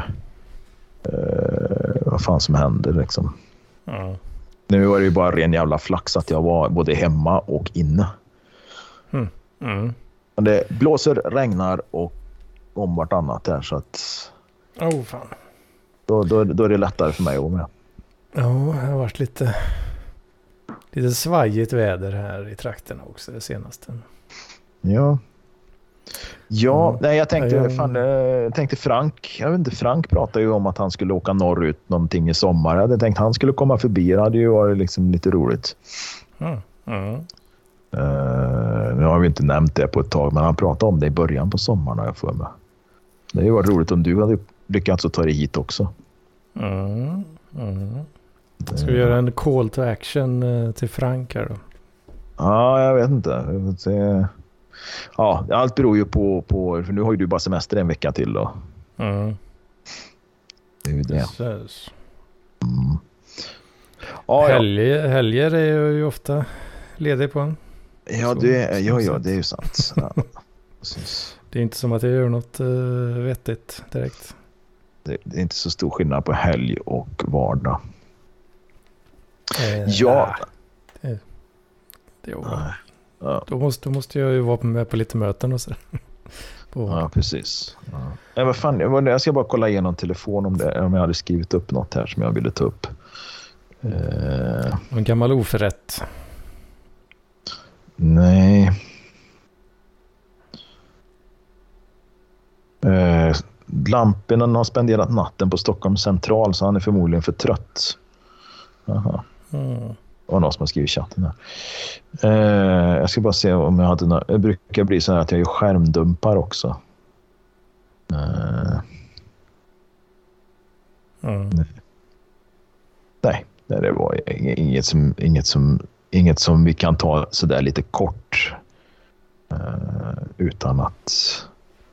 vad fan som händer liksom. Nu var det ju bara ren jävla flax att jag var både hemma och inne. Men det blåser, regnar och om vartannat där, så att fan. Då är det lättare för mig att vara med. Ja, det har varit lite svajigt väder här i trakterna också det senaste. Nej, jag tänkte Frank. Jag vet inte, Frank pratade ju om att han skulle åka norrut någonting i sommar. Jag hade tänkt han skulle komma förbi. Det hade ju varit liksom lite roligt. Nu har vi inte nämnt det på ett tag, men han pratade om det i början på sommaren, har jag för mig. Det hade varit roligt om du hade lyckats att ta dig hit också. Ska vi göra en call to action till Frank här då? Ja, jag vet inte. Ja, allt beror ju på för nu har ju du bara semester en vecka till då. Det är ju det. Helger är ju ofta ledig på en. Ja, det är ju sant. Ja. Det är inte som att jag gör något vettigt direkt. Det är inte så stor skillnad på helg och vardag. Det är bra. Ja. Då måste jag ju vara med på lite möten och så. Ja, precis. Ja. Vad fan, jag ska bara kolla igenom telefon om jag hade skrivit upp något här som jag ville ta upp. En gammal oförrätt. Nej. Lampinen har spenderat natten på Stockholm central, så han är förmodligen för trött. Jaha. Och någon som har skrivit i chatten här. Jag ska bara se om jag hade några. Det brukar bli så här att jag gör skärmdumpar också. Nej, det var inget som vi kan ta så där lite kort utan att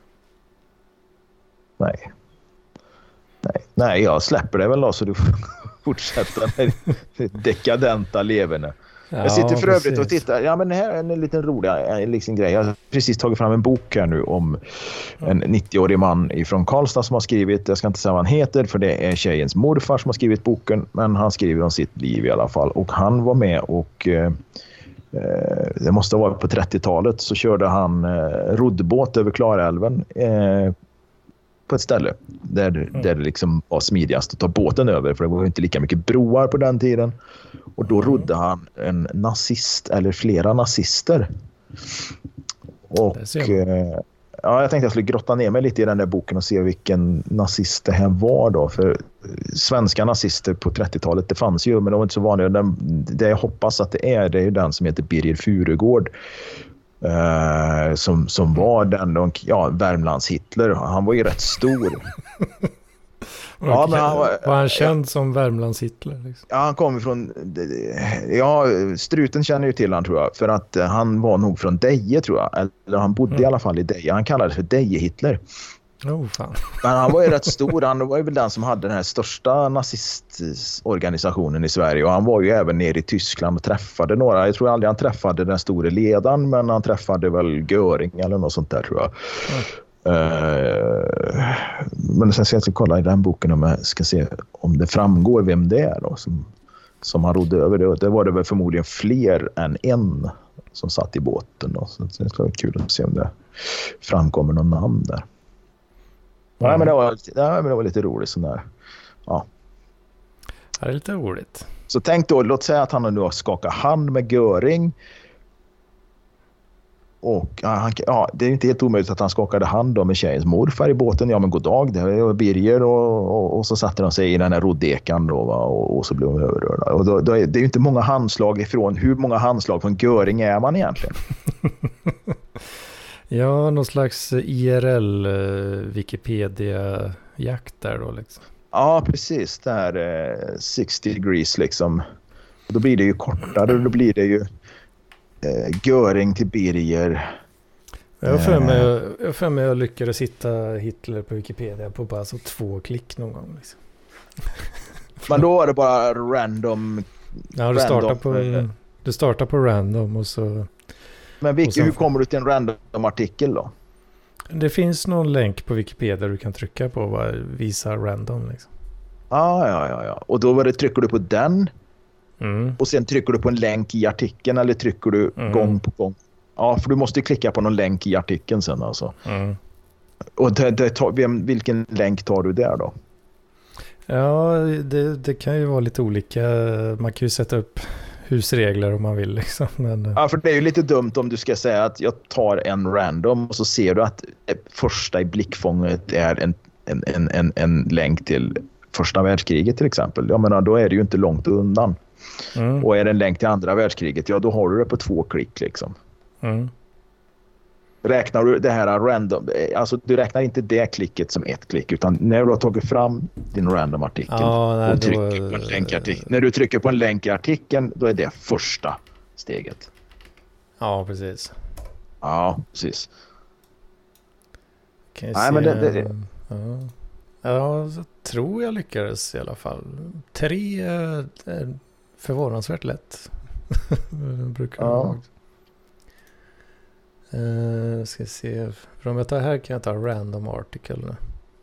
Nej, jag släpper det väl då, så du får fortsätta med dekadenta leverne. Ja, jag sitter för övrigt och tittar. Ja, men det här är en liten rolig liksom grej. Jag har precis tagit fram en bok här nu om en 90-årig man från Karlstad som har skrivit, jag ska inte säga vad han heter för det är tjejens morfar som har skrivit boken, men han skriver om sitt liv i alla fall. Och han var med och det måste ha varit på 30-talet, så körde han roddbåt över Klarälven på ett ställe där det liksom var smidigast att ta båten över, för det var ju inte lika mycket broar på den tiden. Och då rodde han en nazist eller flera nazister. Och jag tänkte jag skulle grotta ner mig lite i den där boken och se vilken nazist det här var då. För svenska nazister på 30-talet, det fanns ju, men de var inte så vanliga. Det jag hoppas att det är ju den som heter Birger Furugård. Som var den, Värmlands Hitler. Han var ju rätt stor. Ja, men var han känd som Värmlands Hitler? Liksom? Ja, han kom från... Ja, Struten känner ju till han, tror jag. För att han var nog från Deje, tror jag. Eller han bodde i alla fall i Deje. Han kallades för Deje-Hitler. Fan. Men han var ju rätt stor. Han var ju väl den som hade den här största nazistorganisationen i Sverige. Och han var ju även nere i Tyskland och träffade några. Jag tror aldrig han träffade den store ledaren, men han träffade väl Göring eller något sånt där, tror jag. Men sen ska jag kolla i den boken om jag ska se om det framgår vem det är då, som han rodde över det. Det var det väl förmodligen fler än en som satt i båten då. Så det ska vara kul att se om det framkommer någon namn där. Nej, men det var lite roligt sån där. Ja. Det är lite roligt. Så tänk då, låt säga att han nu har skakat hand med Göring. Och det är inte helt omöjligt att han skakade hand då med tjejens morfar i båten. Ja, men god dag, det var Birger och så satte de sig i den här roddekan då, och så blev de överrörda. Och då det är ju inte många handslag ifrån. Hur många handslag från Göring är man egentligen? Ja, någon slags IRL Wikipedia-jakt där då liksom. Ja, precis. Det här 60 degrees liksom. Då blir det ju kortare, då blir det ju Göring till Birger. Jag har för mig jag lyckades hitta Hitler på Wikipedia på bara så 2 klick någon gång liksom. Men då var det bara random. Ja, du startar på random och så. Men hur kommer du till en random artikel då? Det finns någon länk på Wikipedia du kan trycka på och visa random liksom. Ja. Och då trycker du på den. Och sen trycker du på en länk i artikeln, eller trycker du gång på gång? Ja, för du måste klicka på någon länk i artikeln sen alltså. Och vilken länk tar du där då? Ja, det kan ju vara lite olika. Man kan ju sätta upp husregler om man vill liksom. Men... Ja, för det är ju lite dumt om du ska säga att jag tar en random och så ser du att första i blickfånget är en länk till första världskriget till exempel. Jag menar, då är det ju inte långt undan. Och är det en länk till andra världskriget, ja då har du det på 2 klick liksom. Räknar du det här random, alltså du räknar inte det klicket som 1 klick, utan när du har tagit fram din random artikel och trycker på en länkartikel. När du trycker på en länk i artikeln, då är det första steget. Ja, precis. Ja, precis. Nej, men det... Ja, så tror jag lyckades i alla fall. 3 är förvånansvärt lätt. Brukar ska se. För om jag tar här kan jag ta random article nu.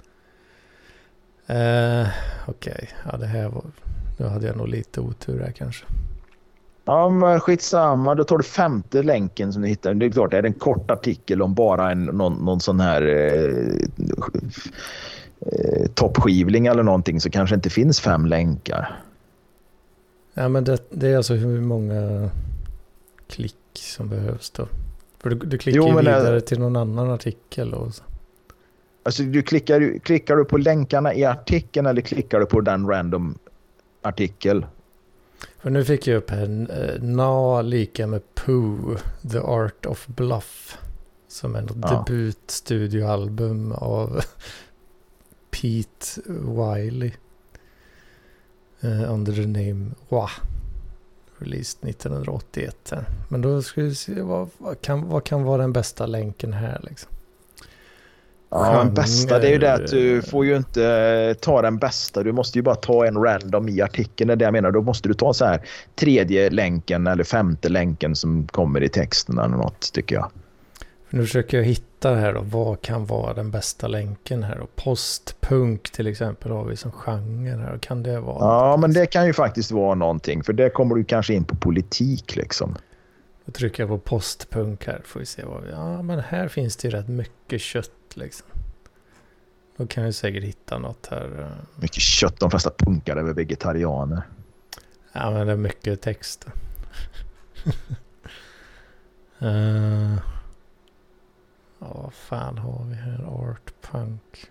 Okej. Ja, det här var... Nu hade jag nog lite otur här kanske. Ja, men skitsamma. Då tar du 5:e länken som du hittar. Det är klart, det är en kort artikel om bara någon sån här toppskivling eller någonting, så kanske inte finns 5 länkar. Ja, men det är alltså hur många klick som behövs då. För du klickar vidare till någon annan artikel och så. Alltså klickar du på länkarna i artikeln eller klickar du på den random artikel? För nu fick jag upp en Na lika med Pooh, The Art of Bluff, som en debutstudioalbum av Pete Wiley under the name Wah, released 1981. Men då ska vi se vad kan vara den bästa länken här liksom. Ja, den bästa, det är ju det att du får ju inte ta den bästa. Du måste ju bara ta en random i artikeln. Det är det jag menar. Då måste du ta så här 3:e länken eller 5:e länken som kommer i texten eller något, tycker jag. För nu försöker jag hitta här då. Vad kan vara den bästa länken här då? Postpunk till exempel har vi som genre här. Kan det vara? Ja, men det kan ju faktiskt vara någonting. För det kommer du kanske in på politik liksom. Då trycker jag på postpunk här. Får vi se vad vi... Ja, men här finns det ju rätt mycket kött liksom. Då kan vi säkert hitta något här. Mycket kött, de flesta punkare är vegetarianer. Ja, men det är mycket text. Vad fan har vi här? Art punk.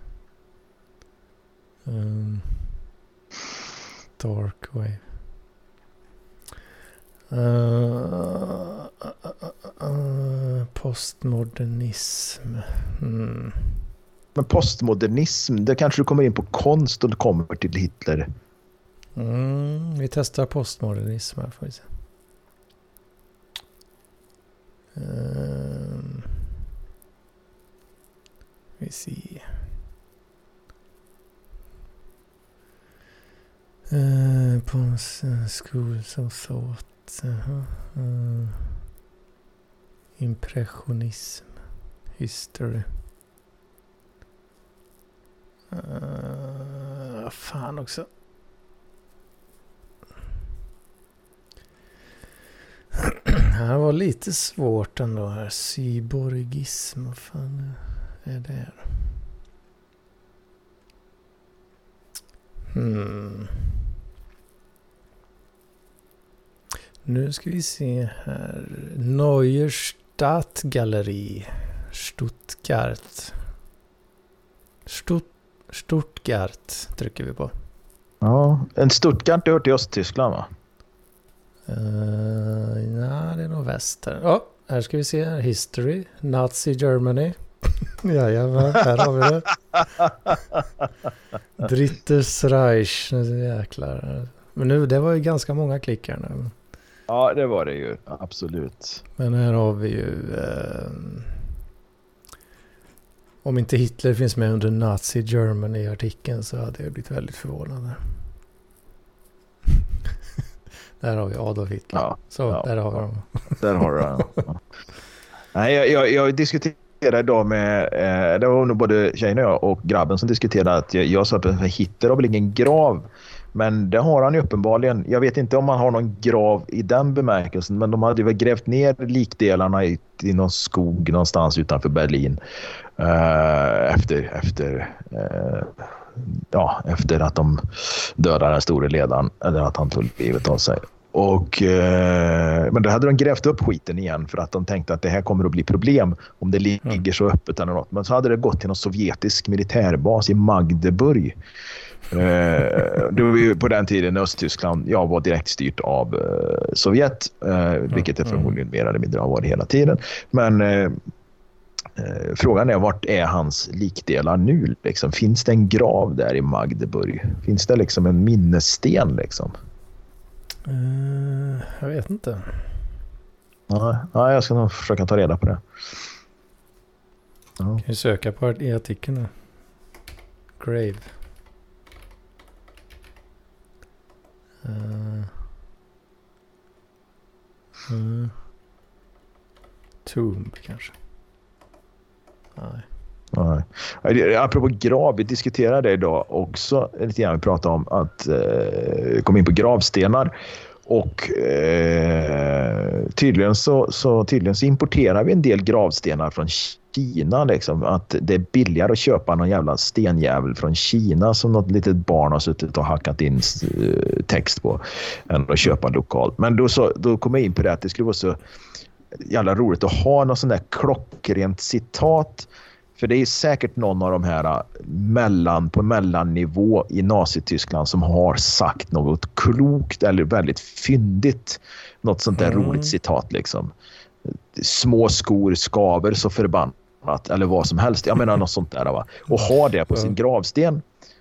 Dark wave. Postmodernism. Men postmodernism, det kanske du kommer in på konst och du kommer till Hitler. Vi testar postmodernism här, får vi se. Vi ser. På schools of thought. Impressionism. History. Fan också. Det var lite svårt ändå här. Cyborgism. Vad fan är det här? Nu ska vi se här. Neue Stadtgalerie. Stuttgart. Stuttgart trycker vi på. Ja, en Stuttgart hör till Östtyskland, va? Nej, det är nog väst här. Här ska vi se här. History. Nazi Germany. Jajamän, här har vi det. Drittes Reich. Jäklar. Men nu, det var ju ganska många klickar nu. Ja, det var det ju. Absolut. Men här har vi ju... om inte Hitler finns med under Nazi Germany i artikeln så hade jag blivit väldigt förvånad. Där har vi Adolf Hitler. Ja, så, där har vi dem. Där har du den. Ja. Nej, jag diskuterade idag med... det var nog både tjejen och jag och grabben som diskuterade att jag sa att Hitler har väl ingen grav. Men det har han ju uppenbarligen. Jag vet inte om man har någon grav i den bemärkelsen. Men de hade väl grävt ner likdelarna i någon skog någonstans utanför Berlin. Efter att de dödade den store ledaren. Eller att han tog livet av sig. Men då hade de grävt upp skiten igen för att de tänkte att det här kommer att bli problem om det ligger så öppet eller något. Men så hade det gått till någon sovjetisk militärbas i Magdeburg. Det var ju på den tiden Östtyskland var direkt styrt av Sovjet, vilket det förmodligen mer eller mindre har varit hela tiden. Men frågan är, vart är hans likdelar nu? Liksom? Finns det en grav där i Magdeburg? Finns det liksom en minnessten? Liksom? Jag vet inte. Ja, jag ska nog försöka ta reda på det. Ja. Kan du söka på i artikeln? Grave. Tomb kanske. Nej. Apropå grav, vi diskuterade det idag också lite grann. Vi pratade om att komma in på gravstenar och tydligen så importerar vi en del gravstenar från Kina liksom, att det är billigare att köpa någon jävla stenjävel från Kina som något litet barn har suttit och hackat in text på än att köpa lokalt. Men då kom jag in på det att det skulle vara så jävla roligt att ha någon sån där klockrent citat, för det är säkert någon av de här på mellannivå i Nazityskland som har sagt något klokt eller väldigt fyndigt, något sånt där roligt citat liksom. Små skor skaver så förbannat eller vad som helst. Jag menar något sånt där, va? Och ha det på sin gravsten.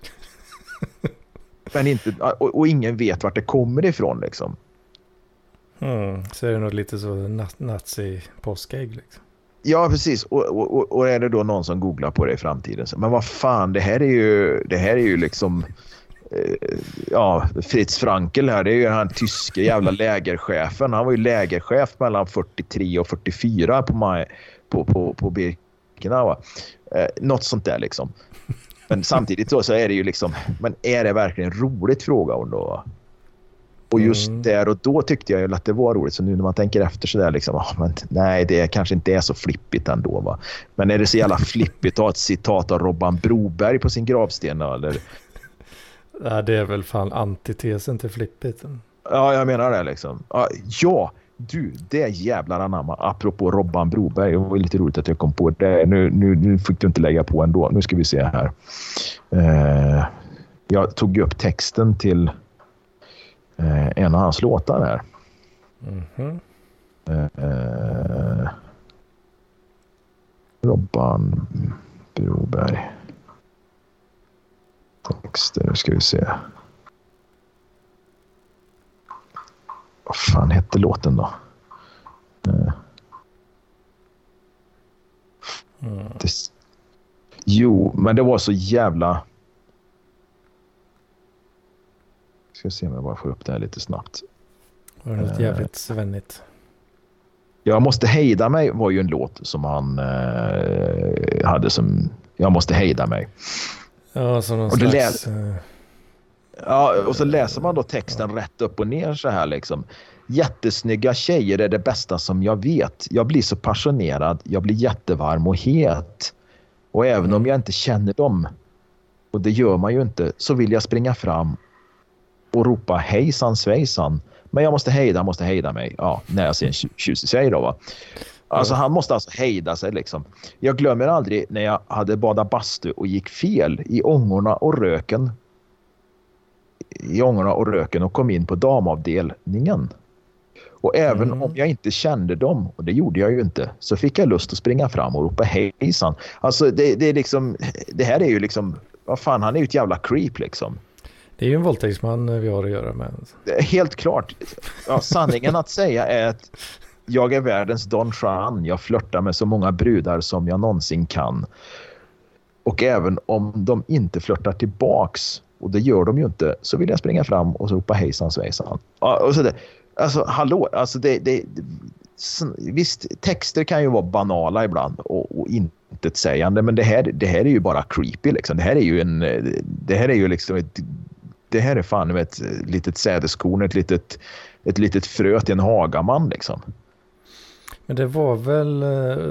Men inte, och ingen vet vart det kommer ifrån liksom. Så är det nog lite så nazi-påskägg liksom. Ja, precis. Och är det då någon som googlar på det i framtiden så, men vad fan, det här är ju liksom Fritz Frankel här, det är ju han tyske jävla lägerchefen. Han var ju lägerchef mellan 43 och 44 på Birkenau, va? Något sånt där liksom. Men samtidigt så är det ju liksom, men är det verkligen roligt, fråga hon då? Och just där och då tyckte jag ju att det var roligt. Så nu när man tänker efter så där liksom, men nej, det kanske inte är så flippigt ändå, va? Men är det så jävla flippigt att ha ett citat av Robban Broberg på sin gravsten eller? Ja, det är väl fan antitesen till flippigt. Ja, jag menar det liksom. Ja, du, det jävlar anamma. Apropå Robban Broberg, det var lite roligt att jag kom på det. Nu fick du inte lägga på ändå. Nu ska vi se här. Jag tog upp texten till en av hans låtar här. Robban Broberg. Texter, nu ska vi se. Vad fan hette låten då? Jo, men det var så jävla... Ska se om jag bara får upp det här lite snabbt. Var det något jävligt svennigt? Jag måste hejda mig var ju en låt som han hade som... Jag måste hejda mig. Ja, som någon slags... Ja, och så läser man då texten rätt upp och ner så här liksom. Jättesnygga tjejer är det bästa som jag vet. Jag blir så passionerad. Jag blir jättevarm och het. Och även om jag inte känner dem, och det gör man ju inte, så vill jag springa fram och ropa hejsan svejsan. Men jag måste hejda mig. Ja, när jag ser en tjusig tjej då, va. Alltså han måste alltså hejda sig liksom. Jag glömmer aldrig när jag hade badat bastu och gick fel i ångorna och röken och kom in på damavdelningen. Och även om jag inte kände dem, och det gjorde jag ju inte, så fick jag lust att springa fram och ropa hejsan. Alltså det är liksom, det här är ju liksom, vad fan, han är ju ett jävla creep liksom. Det är ju en våldtäktsman vi har att göra med. Helt klart. Ja, sanningen att säga är att jag är världens Don Juan. Jag flörtar med så många brudar som jag någonsin kan. Och även om de inte flörtar tillbaks, och det gör de ju inte, så vill jag springa fram och ropa hejsan svejsan. Och så det, alltså hallå, alltså visst, texter kan ju vara banala ibland och intetsägande, men det här är ju bara creepy liksom. Det här är fan ett litet sädeskorn, ett litet frö till en hagaman liksom. Men det var väl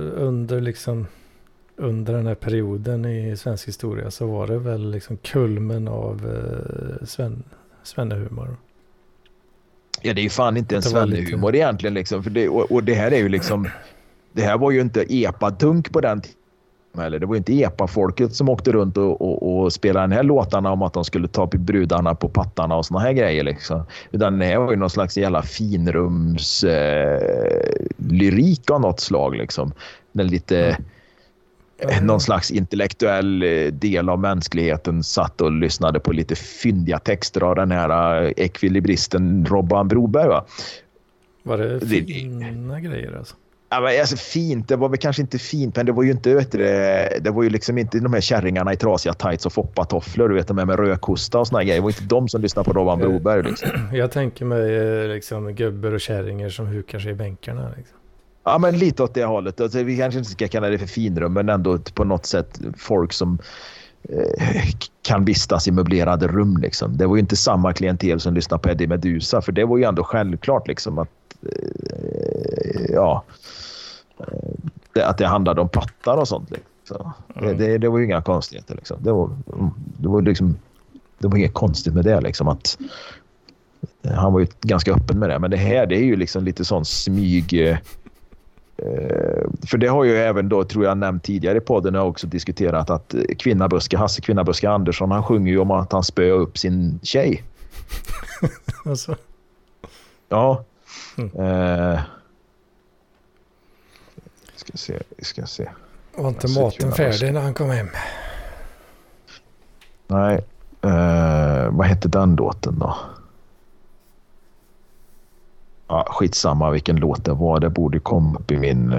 under den här perioden i svensk historia, så var det väl liksom kulmen av svennehumor. Ja, det är ju fan inte en svennehumor egentligen liksom, för det här är ju liksom, det här var ju inte epa-dunk på den tiden. Eller det var ju inte epa-folket som åkte runt och spelade den här låtarna om att de skulle ta brudarna på pattarna och såna här grejer liksom. Utan det här var ju någon slags jävla finrums lyrik av något slag liksom. Den lite någon slags intellektuell del av mänskligheten satt och lyssnade på lite fyndiga texter av den här ekvilibristen Robban Broberg, va? Var det fina grejer alltså? Ja, men alltså fint, det var väl kanske inte fint, men det var ju inte, det var ju liksom inte de här kärringarna i trasiga tights och foppatofflor, du vet, de här med rökhosta och såna här grejer. Det var inte de som lyssnade på Robban Broberg liksom. Jag tänker mig liksom gubbar och kärringar som hukar sig i bänkarna liksom. Ja, men lite åt det hållet. Alltså, vi kanske inte ska kalla det för finrum, men ändå på något sätt folk som kan vistas i möblerade rum liksom. Det var ju inte samma klientel som lyssnade på Eddie Meduza, för det var ju ändå självklart liksom att att det handlade om pattar och sånt liksom. Det var ju inga konstigheter liksom. Det var inget konstigt med det liksom, att han var ju ganska öppen med det, men det här, det är ju liksom lite sån smyg. För det har ju även då, tror jag nämnt tidigare i podden, har också diskuterat att Hasse Kvinnabuske Andersson, han sjunger ju om att han spöar upp sin tjej. Alltså. Ja. Ska se. Var inte maten färdig när han kom hem? Nej. Vad hette den låten då? Ja, skitsamma vilken låt det var. Det borde komma upp i min...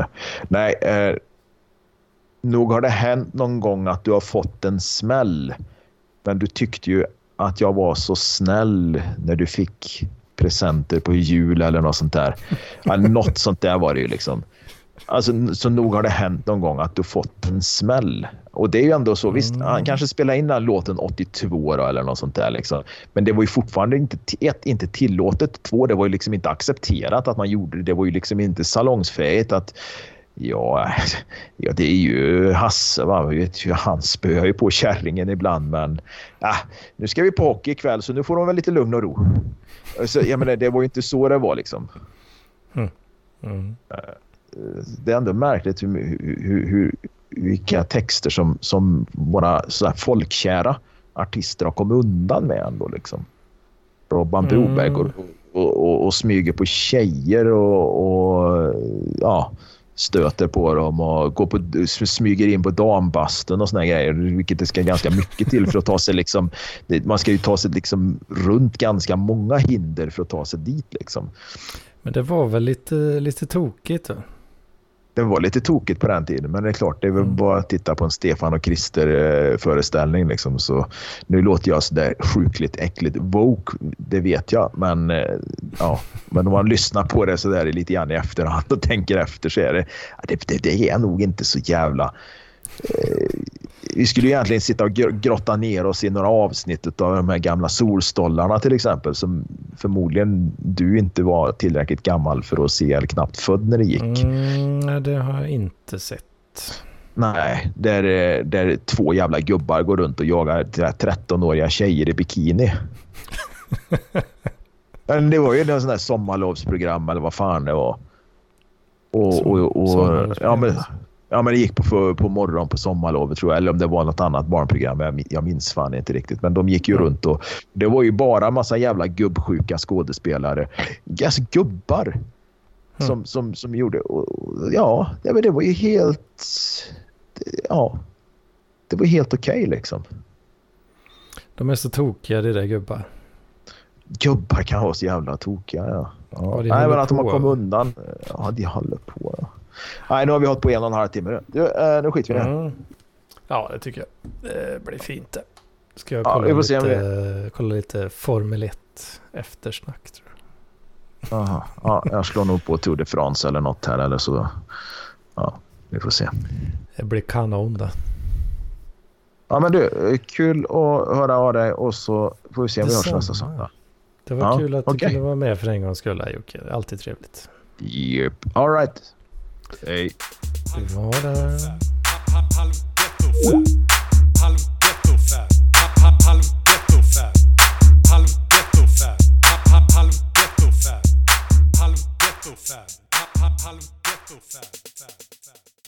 nog har det hänt någon gång att du har fått en smäll. Men du tyckte ju att jag var så snäll när du fick presenter på jul eller något sånt där. Ja, något sånt där var det ju liksom. Alltså, så nog har det hänt någon gång att du fått en smäll. Och det är ju ändå så, visst, han kanske spelade in den låten 82 då, eller något sånt där liksom. Men det var ju fortfarande inte tillåtet. 2, det var ju liksom inte accepterat att man gjorde det. Det var ju liksom inte salongsfähigt att ja, det är ju Hasse, va? Vet ju, han spöar ju på kärringen ibland, men nu ska vi på hockey ikväll, så nu får de väl lite lugn och ro. Så, jag menar, det var ju inte så det var liksom. Det är ändå märkligt vilka texter som våra så här folkkära artister har kommit undan med ändå liksom. Robban Broberg och smyger på tjejer och ja, stöter på dem och smyger in på dambastun och såna grejer, vilket det ska ganska mycket till för att ta sig liksom, man ska ju ta sig liksom runt ganska många hinder för att ta sig dit liksom. Men det var väl lite tokigt då? Det var lite tokigt på den tiden, men det är klart, det är väl bara att titta på en Stefan och Krister föreställning liksom, så nu låter jag så där sjukligt äckligt woke, det vet jag, men ja, men om man lyssnar på det så där lite grann i efterhand och tänker efter, så är det är nog inte så jävla vi skulle egentligen sitta och grotta ner oss i några avsnitt av de här gamla solstollarna till exempel, som förmodligen du inte var tillräckligt gammal för att se, eller knappt född när det gick. Nej, det har jag inte sett. Nej, där 2 jävla gubbar går runt och jagar 13-åriga tjejer i bikini. Men det var ju en sån där sommarlovsprogram eller vad fan det var. Men det gick på morgon på sommarlovet tror jag, eller om det var något annat barnprogram, jag minns fan inte riktigt, men de gick ju runt och det var ju bara massa jävla gubbsjuka skådespelare, alltså gubbar som gjorde, men det var ju helt det var helt okej liksom. De är så tokiga, det där gubbar kan vara så jävla tokiga, nej, men att de har kommit undan, de håller på. Nej, nu har vi hållit på 1,5 timme. Nu skiter vi i det. Ja, det tycker jag. Det blir fint det. Ska jag kolla lite Formel 1 eftersnack, tror jag. Aha. Ja, jag slår nog på Tour de France eller något här, eller så. Ja, vi får se. Det blir kanon då. Ja, men du, kul att höra av dig, och så får vi se om vi hörs nästa söndag. Det var kul att du kunde vara med för en gångs skull, Jocke. Det är alltid trevligt. Yep. All right. Hej. Vi var där.